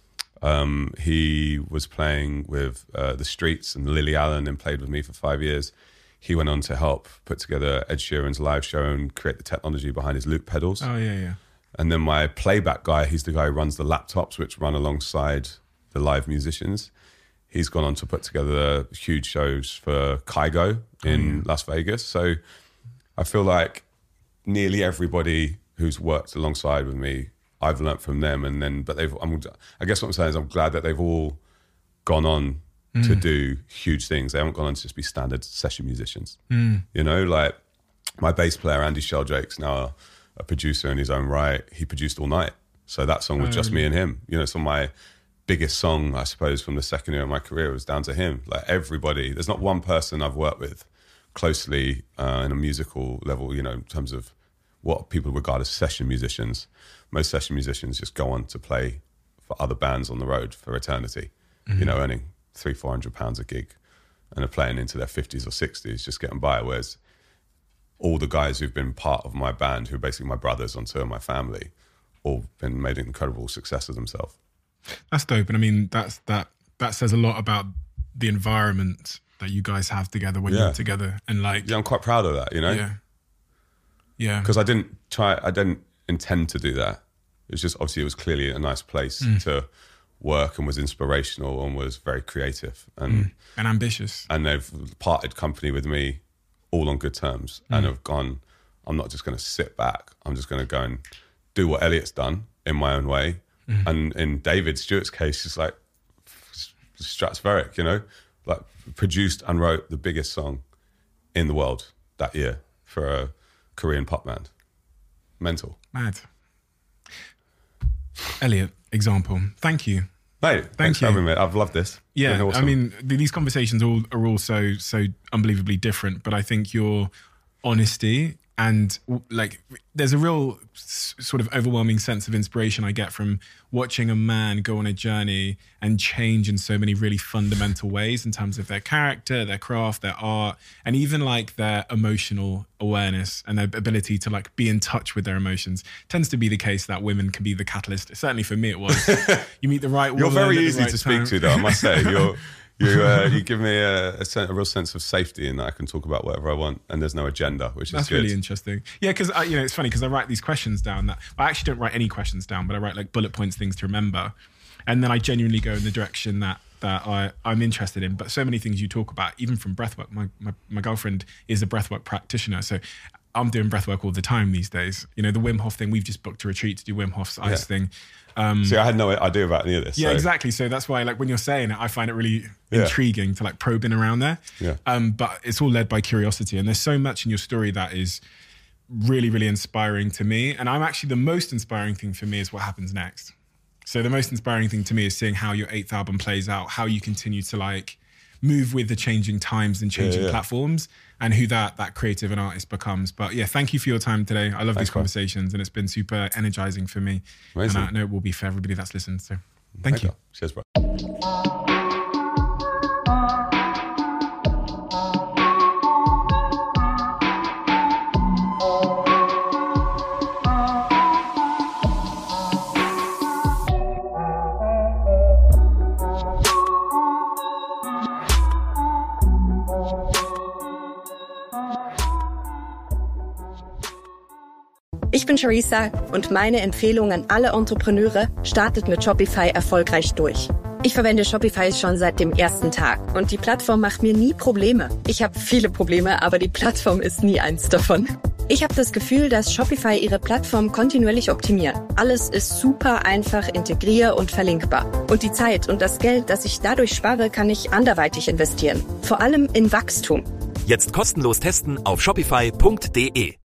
Um, he was playing with uh, The Streets and Lily Allen and played with me for five years. He went on to help put together Ed Sheeran's live show and create the technology behind his loop pedals. Oh, yeah, yeah. And then my playback guy, he's the guy who runs the laptops, which run alongside the live musicians. He's gone on to put together huge shows for Kygo in oh, yeah. Las Vegas. So I feel like nearly everybody who's worked alongside with me, I've learnt from them. And then, but they've, I'm, I guess what I'm saying is I'm glad that they've all gone on mm. to do huge things. They haven't gone on to just be standard session musicians. Mm. You know, like my bass player, Andy Sheldrake's now a, a producer in his own right. He produced All Night. So that song was oh, just really? me and him. You know, so my biggest song, I suppose, from the second year of my career was down to him. Like everybody, there's not one person I've worked with closely uh, in a musical level, you know, in terms of what people regard as session musicians. Most session musicians just go on to play for other bands on the road for eternity, mm-hmm. you know, earning three, four hundred pounds a gig and are playing into their fifties or sixties, just getting by. Whereas all the guys who've been part of my band, who are basically my brothers on tour, my family, all been made an incredible success of themselves. That's dope. And I mean, that's, that, that says a lot about the environment that you guys have together when yeah. you're together. And like, yeah, I'm quite proud of that, you know? Yeah. Yeah. Because I didn't try, I didn't intend to do that. It was just, obviously it was clearly a nice place mm. to work and was inspirational and was very creative. And, mm. and ambitious. And they've parted company with me all on good terms mm. and have gone, I'm not just going to sit back. I'm just going to go and do what Elliot's done in my own way. Mm. And in David Stewart's case, it's like stratospheric, you know, like produced and wrote the biggest song in the world that year for a Korean pop band. Mental. Mad. Elliot, example. Thank you. Mate, Thank thanks you. for having me. I've loved this. Yeah, awesome. I mean, these conversations all are all so, so unbelievably different, but I think your honesty and like there's a real s- sort of overwhelming sense of inspiration I get from watching a man go on a journey and change in so many really fundamental ways in terms of their character, their craft, their art, and even like their emotional awareness and their ability to like be in touch with their emotions. It tends to be the case that women can be the catalyst. Certainly for me it was. You meet the right woman. You're very easy right to time. speak to though, I must say. You're You uh, you give me a, a, sen- a real sense of safety in that I can talk about whatever I want and there's no agenda, which is That's good. really interesting. Yeah, because you know it's funny because I write these questions down that I actually don't write any questions down, but I write like bullet points, things to remember, and then I genuinely go in the direction that that I, I'm interested in. But so many things you talk about, even from breathwork. My, my my girlfriend is a breathwork practitioner, so I'm doing breathwork all the time these days. You know, the Wim Hof thing, we've just booked a retreat to do Wim Hof's ice yeah. thing. Um, See, I had no idea about any of this. Yeah, so. exactly. So that's why, like, when you're saying it, I find it really yeah. intriguing to like probe in around there. Yeah. Um, but it's all led by curiosity, and there's so much in your story that is really, really inspiring to me. And I'm actually the most inspiring thing for me is what happens next. So the most inspiring thing to me is seeing how your eighth album plays out, how you continue to like move with the changing times and changing yeah, yeah. platforms, and who that that creative and artist becomes. But yeah, thank you for your time today. I love Thanks, these conversations, man. And it's been super energizing for me. Amazing. And I know it will be for everybody that's listened. So thank, thank you. you. Cheers, bro. Ich bin Charissa und meine Empfehlung an alle Entrepreneure, startet mit Shopify erfolgreich durch. Ich verwende Shopify schon seit dem ersten Tag und die Plattform macht mir nie Probleme. Ich habe viele Probleme, aber die Plattform ist nie eins davon. Ich habe das Gefühl, dass Shopify ihre Plattform kontinuierlich optimiert. Alles ist super einfach, integrier- und verlinkbar. Und die Zeit und das Geld, das ich dadurch spare, kann ich anderweitig investieren. Vor allem in Wachstum. Jetzt kostenlos testen auf shopify punkt de.